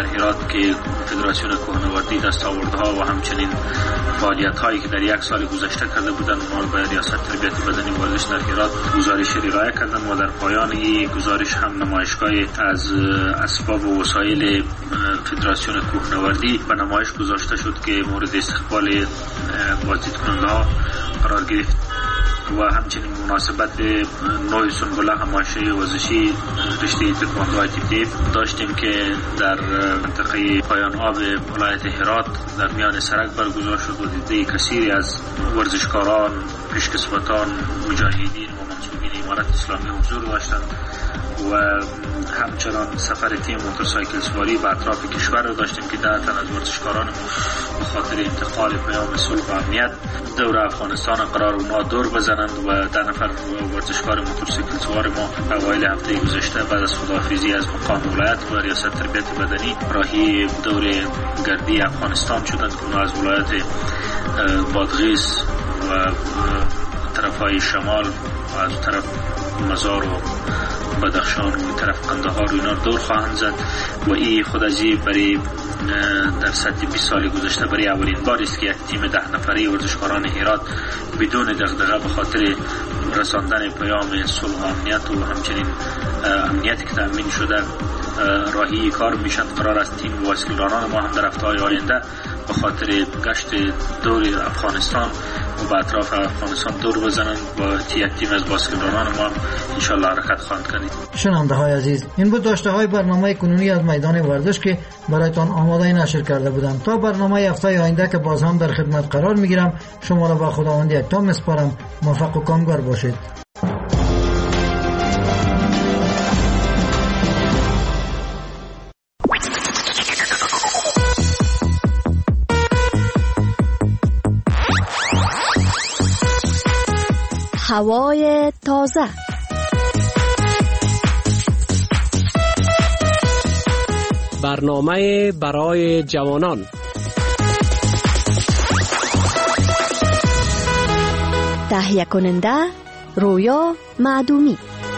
که فدراسیون کوهنوردی دستاوردها و همچنین فعالیت هایی که در یک سال گذشته کرده بودند ما به ریاست تربیت بدنی ورزش در هرات گزارش ارائه کردند و در پایان این گزارش هم نمایشگاه از اسباب و وسایل فدراسیون کوهنوردی به نمایش گذاشته شد که مورد استقبال بازدیدکننده ها قرار گرفت و همچنین مناسبت نوع سنبله همایشه ورزشی رشته تکواندو تیپ داشتیم که در منطقه پایان آب ولایت هرات در میان سرک برگزار شد و دیده کثیری از ورزشکاران، پیشکسوتان، مجاهدین و منصوبین امارت اسلامی حضور داشتند و همچنان سفر تیم موتورسایکل سواری به اطراف کشور رو داشتیم که ده تن از ورزشکاران ما به خاطر انتقال پیام صلح و امنیت دور افغانستان قرار اونا دور بزنند و ده نفر ورزشکار موتورسایکل سوار ما اوایل هفته گذشته بعد از خداحافظی از مقام ولایت و ریاست تربیت بدنی راهی دور گردی افغانستان شدند که از ولایت بادغیس و طرفای شمال و از طرف مزار و بدخشان و طرف قندهار و اینا دور خواهند زد و این خود از این برای در سطح بیست سال گذشته برای اولین بار است که یک تیم ده نفره ورزشکاران هرات بدون دغدغه به خاطر رساندن پیام صلح و امنیت و همچنین امنیتی که تامین شده راهی کار میشن. قرار است تیم باسکلرانان ما هم در هفته‌های آینده به خاطر گشت دور افغانستان و به اطراف افغانستان دور بزنند و یک تیم از باسکلرانان ما هم انشالله حرکت خواهند کنید. شنونده های عزیز، این بود داشته های برنامه کنونی از میدان ورزش که برایتان آماده نشر کرده بودم. تا برنامه هفته آینده که باز هم در خدمت قرار میگیرم، شما را به خداوند یکتا میسپارم. موفق و کامگار باشید. هوای تازه، برنامه برای جوانان، تهیه کننده رویا معدومی.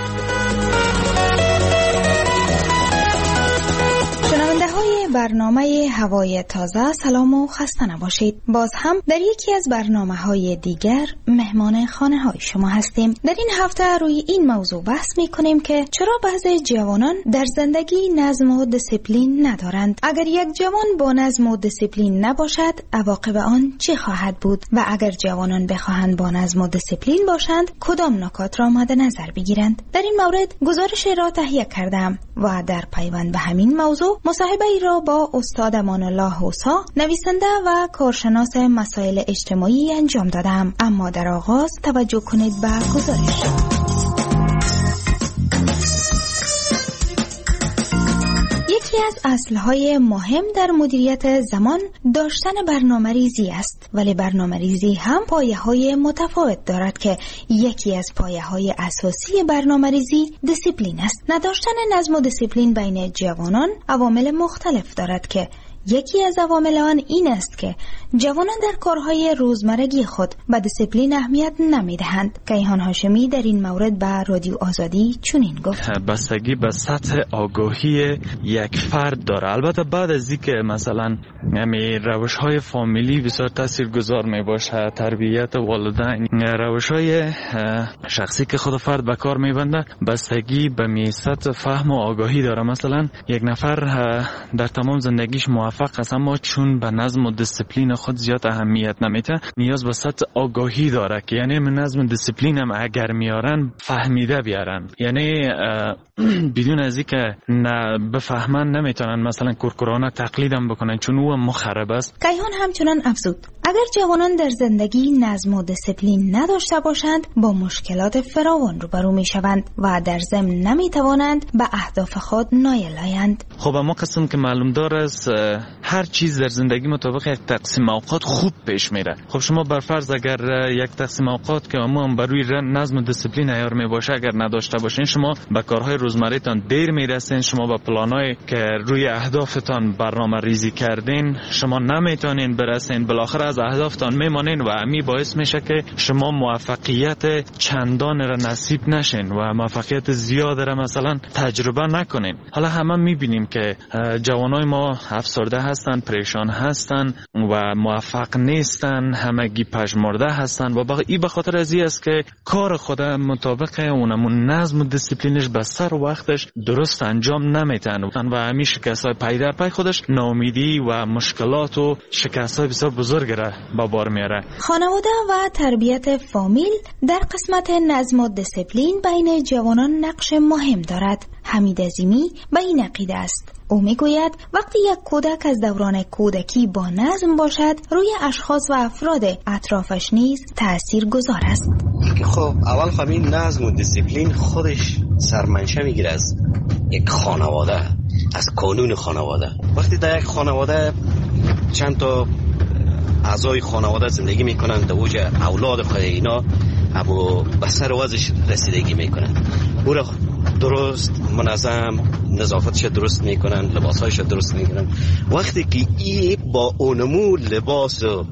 شنونده های برنامه هوای تازه، سلام و خسته نباشید. باز هم در یکی از برنامه های دیگر مهمان خانه های شما هستیم. در این هفته روی این موضوع بحث می کنیم که چرا بعضی جوانان در زندگی نظم و دیسیپلین ندارند. اگر یک جوان با نظم و دیسیپلین نباشد، عواقب آن چه خواهد بود؟ و اگر جوانان بخواهند با نظم و دیسیپلین باشند، کدام نکات را مد نظر بگیرند؟ در این مورد گزارش را تهیه کردم و در پیوند به همین موضوع مصاحبه ای را با استاد امان الله حوسا، نویسنده و کارشناس مسائل اجتماعی انجام دادم. اما در آغاز توجه کنید به گزارش. یکی از اصلهای مهم در مدیریت زمان داشتن برنامه‌ریزی است، ولی برنامه‌ریزی هم پایه‌های متفاوت دارد که یکی از پایه‌های اساسی برنامه‌ریزی دیسیپلین است. نداشتن نظم و دیسیپلین بین جوانان عوامل مختلف دارد که یکی از عوامل آن این است که جوانان در کارهای روزمرگی خود به دیسیپلین اهمیت نمیدهند. کیهان هاشمی در این مورد به رادیو آزادی چنین گفت: بستگی به سطح آگاهی یک فرد داره. البته بعد از اینکه مثلا همین روش‌های فامیلی بسیار تاثیرگذار میباشه، تربیت والدین، روش‌های شخصی که خود فرد به کار میبنده، بستگی به می سطح فهم و آگاهی داره. مثلا یک نفر در تمام زندگیش موفق است، اما چون به نظم و دیسیپلین خود زیاد اهمیت نمیده، نیاز به سطح آگاهی داره که یعنی من نظم و دیسیپلین هم اگر میارن فهمیده بیارن، یعنی بدون از اینکه نه بفهمن نمیتونن مثلا کورکورانه تقلیدم بکنن، چون او مخرب است. کیهان همچنان افزود: اگر جوانان در زندگی نظم و دیسیپلین نداشته باشند، با مشکلات فراوان روبرو میشوند و در ضمن نمیتوانند به اهداف خود نایل آیند. خب اما قسم که معلوم داره است هر چیز در زندگی مطابق یک تقسیم اوقات خوب پیش میره. خب شما بر فرض اگر یک تقسیم اوقات که عموما بر روی نظم و دیسیپلین عیار می باشه اگر نداشته باشین، شما به کارهای روزمره تان دیر میرسین، شما به پلانای که روی اهدافتان برنامه ریزی کردین شما نمیتونین برسین، بالاخره از اهدافتان میمانین و امی باعث میشه که شما موفقیت چندان را نصیب نشین و موفقیت زیاد را مثلا تجربه نکنین. حالا همه میبینیم که جوانای ما افسرده هستن، پریشان هستن و موفق نیستن، همگی پژمرده هستن و این به خاطر ازی است که کار خود مطابق اونمون نظم و دیسیپلینش به سر وقتش درست انجام نمیتن و همین شکست‌های پی در پی خودش ناامیدی و مشکلات و شکست‌های بسیار بزرگ را به بار میاره. خانواده و تربیت فامیل در قسمت نظم و دیسیپلین بین جوانان نقش مهم دارد. حمید عظیمی به این عقیده است. او میگوید وقتی یک کودک از دوران کودکی با نظم باشد، روی اشخاص و افراد اطرافش نیز تأثیر گذار است. خب اول خب این نظم و دیسیپلین خودش سرمنشه میگیره از یک خانواده، از قانون خانواده. وقتی در یک خانواده چند تا اعضای خانواده زندگی میکنن، در اوج اولاد خود اینا ابو بسر وازش رسیدگی میکنن، او را درست منظم نظافتش درست میکنن، لباسهایش درست میکنن. وقتی که ای با اونمو لباس و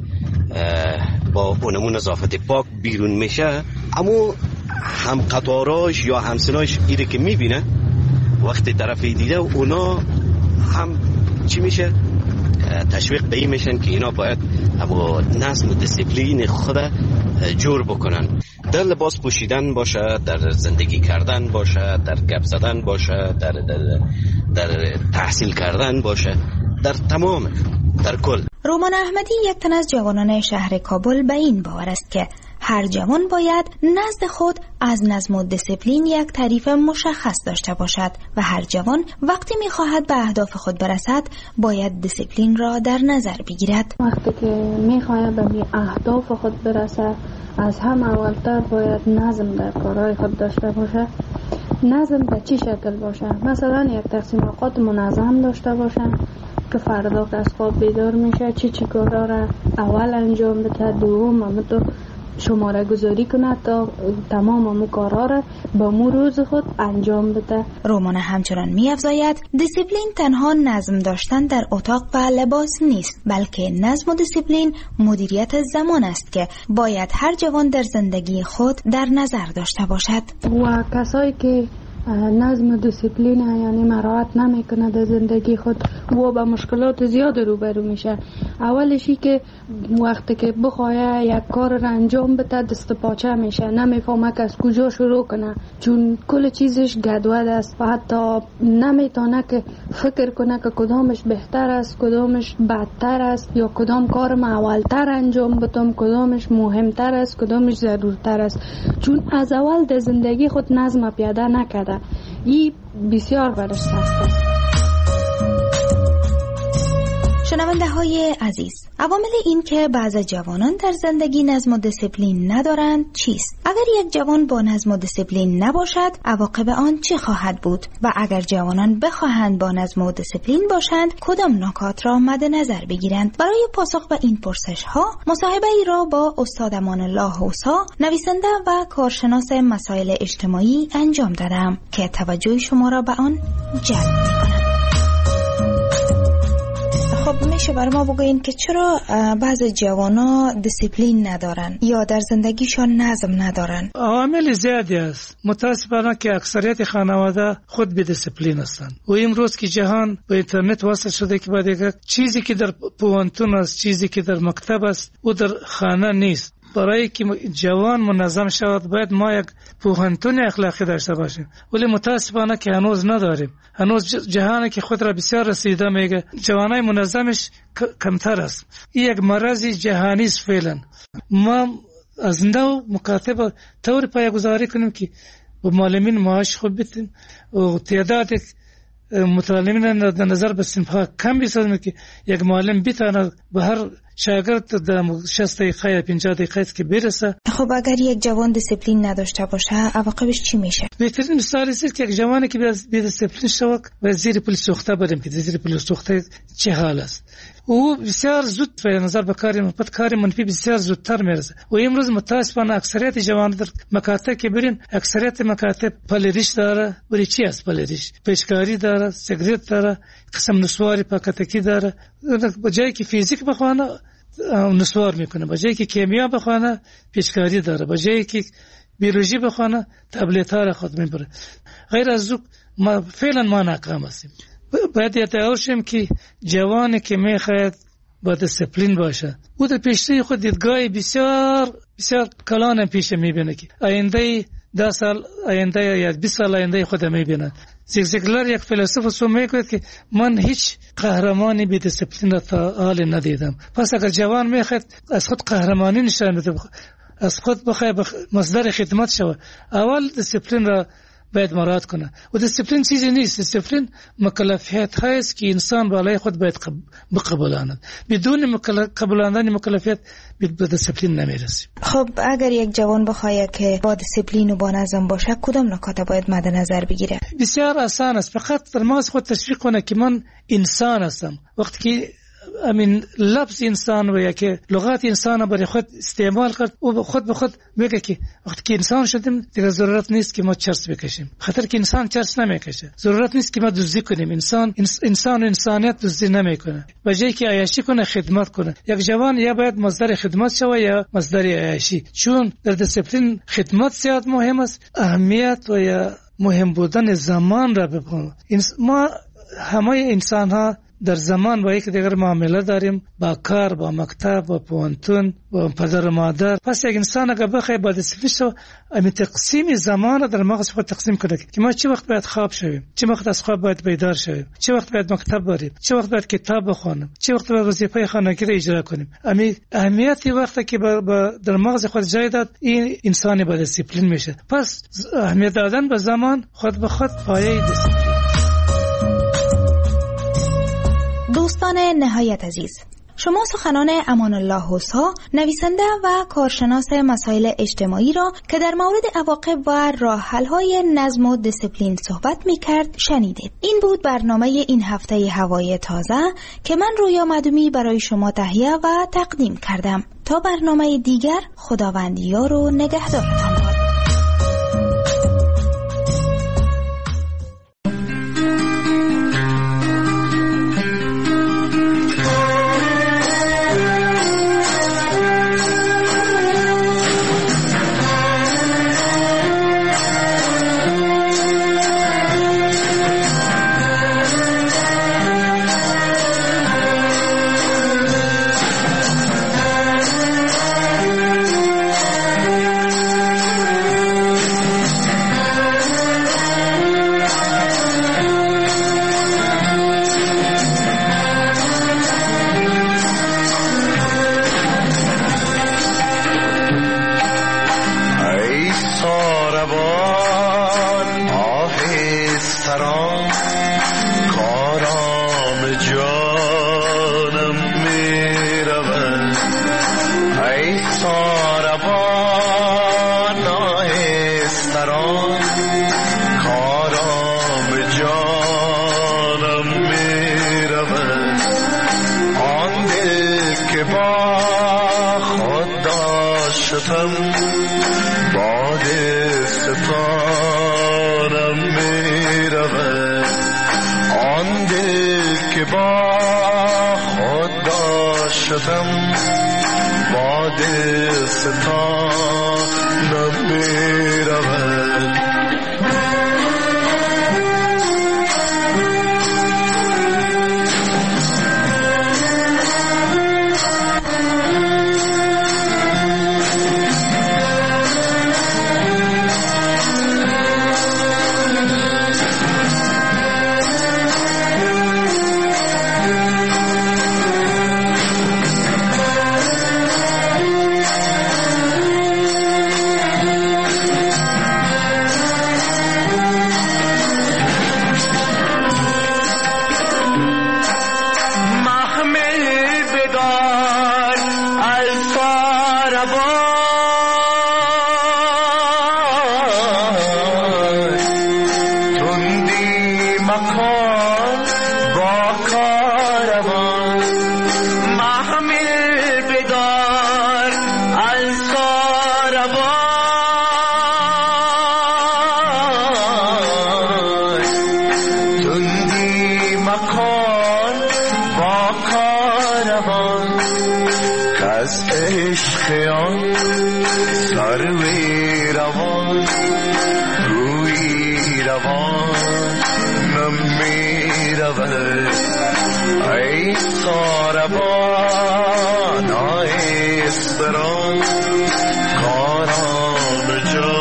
با اونمو نظافت پاک بیرون میشه، اما هم قطاراش یا همسناش ایره که میبینه وقتی طرفی دیده اونا هم چی میشه؟ تشویق به این میشن که اینا باید اما نظم و دیسیپلین خود جور بکنن. در لباس پوشیدن باشه، در زندگی کردن باشه، در گپ زدن باشه، در, در, در تحصیل کردن باشه، در تمام، در کل. رومان احمدی یک تن از جوانان شهر کابل به این باور است که هر جوان باید نزد خود از نظم و دیسیپلین یک تعریف مشخص داشته باشد و هر جوان وقتی می‌خواهد به اهداف خود برسد باید دیسیپلین را در نظر بگیرد. وقتی که می‌خواهد به اهداف خود برسد از هم اولتر باید نظم در کارهای خود داشته باشد. نظم به چی شکل باشه؟ مثلا یک تقسیم اوقات منظم داشته باشه که فردا از خواب بیدار میشه چی چی کارا را اول انجام بده، دوم هم تو شماره گذاری کنه تا تمام امو کارا را با مو روز خود انجام بده. رومان همچنان می افزاید دیسیپلین تنها نظم داشتن در اتاق و لباس نیست، بلکه نظم و دیسیپلین مدیریت زمان است که باید هر جوان در زندگی خود در نظر داشته باشد. و کسایی که نظم و دیسیپلین یعنی مراعات نمیکنه در زندگی خود و با مشکلات زیاد روبرو میشه. اولشی که وقتی که بخواه یک کار را انجام بده دست پاچه میشه، نمیفهمه که از کجا شروع کنه چون کل چیزش گدود است و حتی نمیتونه که فکر کنه که کدامش بهتر است، کدامش بدتر است یا کدام کار ما اولتر انجام بدم، کدامش مهمتر است، کدامش ضرورتر است، چون از اول در زندگی خود نظم پیاده نکرده. این بسیار برش سخت است. شنونده های عزیز، عوامل این که بعض جوانان در زندگی نظم و دیسیپلین ندارند چیست؟ اگر یک جوان با نظم و دیسیپلین نباشد عواقب آن چه خواهد بود؟ و اگر جوانان بخواهند با نظم و دیسیپلین باشند کدام نکات را مد نظر بگیرند؟ برای پاسخ به این پرسش ها مصاحبه ای را با استاد امان الله حوسا، نویسنده و کارشناس مسائل اجتماعی انجام دادم که توجه شما را به آن جلب می‌کند. خب میشه برای ما بگوین که چرا بعض جوانا دیسیپلین ندارن یا در زندگیشان نظم ندارن؟ عوامل زیادی است. متاسفانه که اکثریت خانواده خود بی دیسیپلین هستند و امروز که جهان به اینترنت وصل شده که بعد یک چیزی که در پوانتون است، چیزی که در مکتب است او در خانه نیست. برای که جوان منظم شود باید ما یک پوهنتون اخلاقی داشته باشیم، ولی متاسفانه که هنوز نداریم. هنوز جهانی که خود را بسیار رسیده میگه جوانای منظمش کمتر است. این یک مرض جهانی است فعلا. ما از نو مکاتبه طور پایه‌گذاری کنیم که با معلمین معاش خوب بدیم و تعداد متعلمین در نظر به صنف‌ها کم بسازیم که یک معلم بتواند به هر شاگرد در شصت دقیقه یا پنجاه دقیقه که برسه. خب اگر یک جوان دیسپلین نداشته باشه عواقبش چی میشه؟ بهترین مثال است که یک جوانی که بی دیسپلین شود و زیر پل سوخته بریم که زیر پل سوخته چه حال است. او بسیار زود به نظر به کار مثبت کار منفی بسیار زودتر میرسه و امروز متاسفانه اکثریت جوانان در مکاتب که برین اکثریت مکاتب پلریش داره. ولی چی است پلریش؟ پیشکاری داره، سیگریت داره، قسم نسواری پاکتکی داره. بجای که فیزیک بخوانه نسوار میکنه، بجای که کیمیا بخوانه پیشکاری داره، بجای که بیولوژی بخوانه تبلیت ها را خود میبره. غیر از او ما فعلا ما ناکام هستیم. باید یادآور شیم که جوانی که میخواهد با دیسپلین باشه او در پیشروی خود دیدگاه بسیار بسیار کلان پیش میبینه که آینده ده سال آینده یا بیست سال آینده خود میبینه. زیگزگلر یک فیلسوف سو میگوید که من هیچ قهرمانی بی دیسپلین را تا حال ندیدم. پس اگر جوان میخواد از خود قهرمانی نشان بده، از خود بخواد مصدر خدمت شود، اول دیسپلین را باید مراعات کنه. و دیسپلین چیزی نیست. دیسپلین مکلفیت هست که انسان بالای خود باید بقبولاند. بدون قبولاندن مکلفیت به دیسپلین نمیرسیم. خب اگر یک جوان بخواد که با دیسپلین و با نظم باشه کدام نکات باید مد نظر بگیره؟ بسیار آسان است. فقط در مغز خود تشویق کنه که من انسان هستم. وقتی که امین لفظ انسان و یا که لغات انسان برای خود استعمال کرد و خود به خود میگه که وقتی که انسان شدیم دیگه ضرورت نیست که ما چرس بکشیم. خاطر که انسان چرس نمیکشه. ضرورت نیست که ما دزدی کنیم. انسان انسان و انسانیت دزدی نمیکنه. بجای که عیاشی کنه خدمت کنه. یک جوان یا باید مصدر خدمت شوه یا مصدر عیاشی. چون در دیسپلین خدمت زیاد مهم است. اهمیت و یا مهم بودن زمان را ببینیم. ما همه انسان ها در زمان با یک دیگر معامله داریم، با کار، با مکتب، با پوانتون، با پدر و مادر. پس یک انسان اگر بخواد با دیسپلین شو امی تقسیم زمان در مغز خود تقسیم کنه که ما چه وقت باید خواب شویم، چه وقت از خواب باید بیدار شویم، چه وقت باید مکتب بریم، چه وقت باید کتاب بخونیم، چه وقت باید وظیفه خانگی را اجرا کنیم. امی اهمیتی وقتی که با, با در مغز خود جای داد این انسانی با دیسپلین میشه. پس اهمیت دادن به زمان خود به خود پایه دیسپلین. دوستان نهایت عزیز، شما سخنان امان الله حوسا، نویسنده و کارشناس مسائل اجتماعی را که در مورد عواقب و راه حل‌های نظم و دیسپلین صحبت می‌کرد شنیدید. این بود برنامه این هفته هوای تازه که من رویا معدومی برای شما تهیه و تقدیم کردم. تا برنامه دیگر خداوند یار و نگهدارتان باد. روان روی روان نمی رود ای کاروان آیستران کاران جا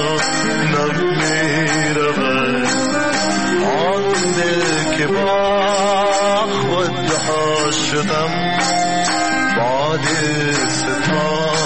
نمی رود آن دل که با خود ها شدم با دل ستان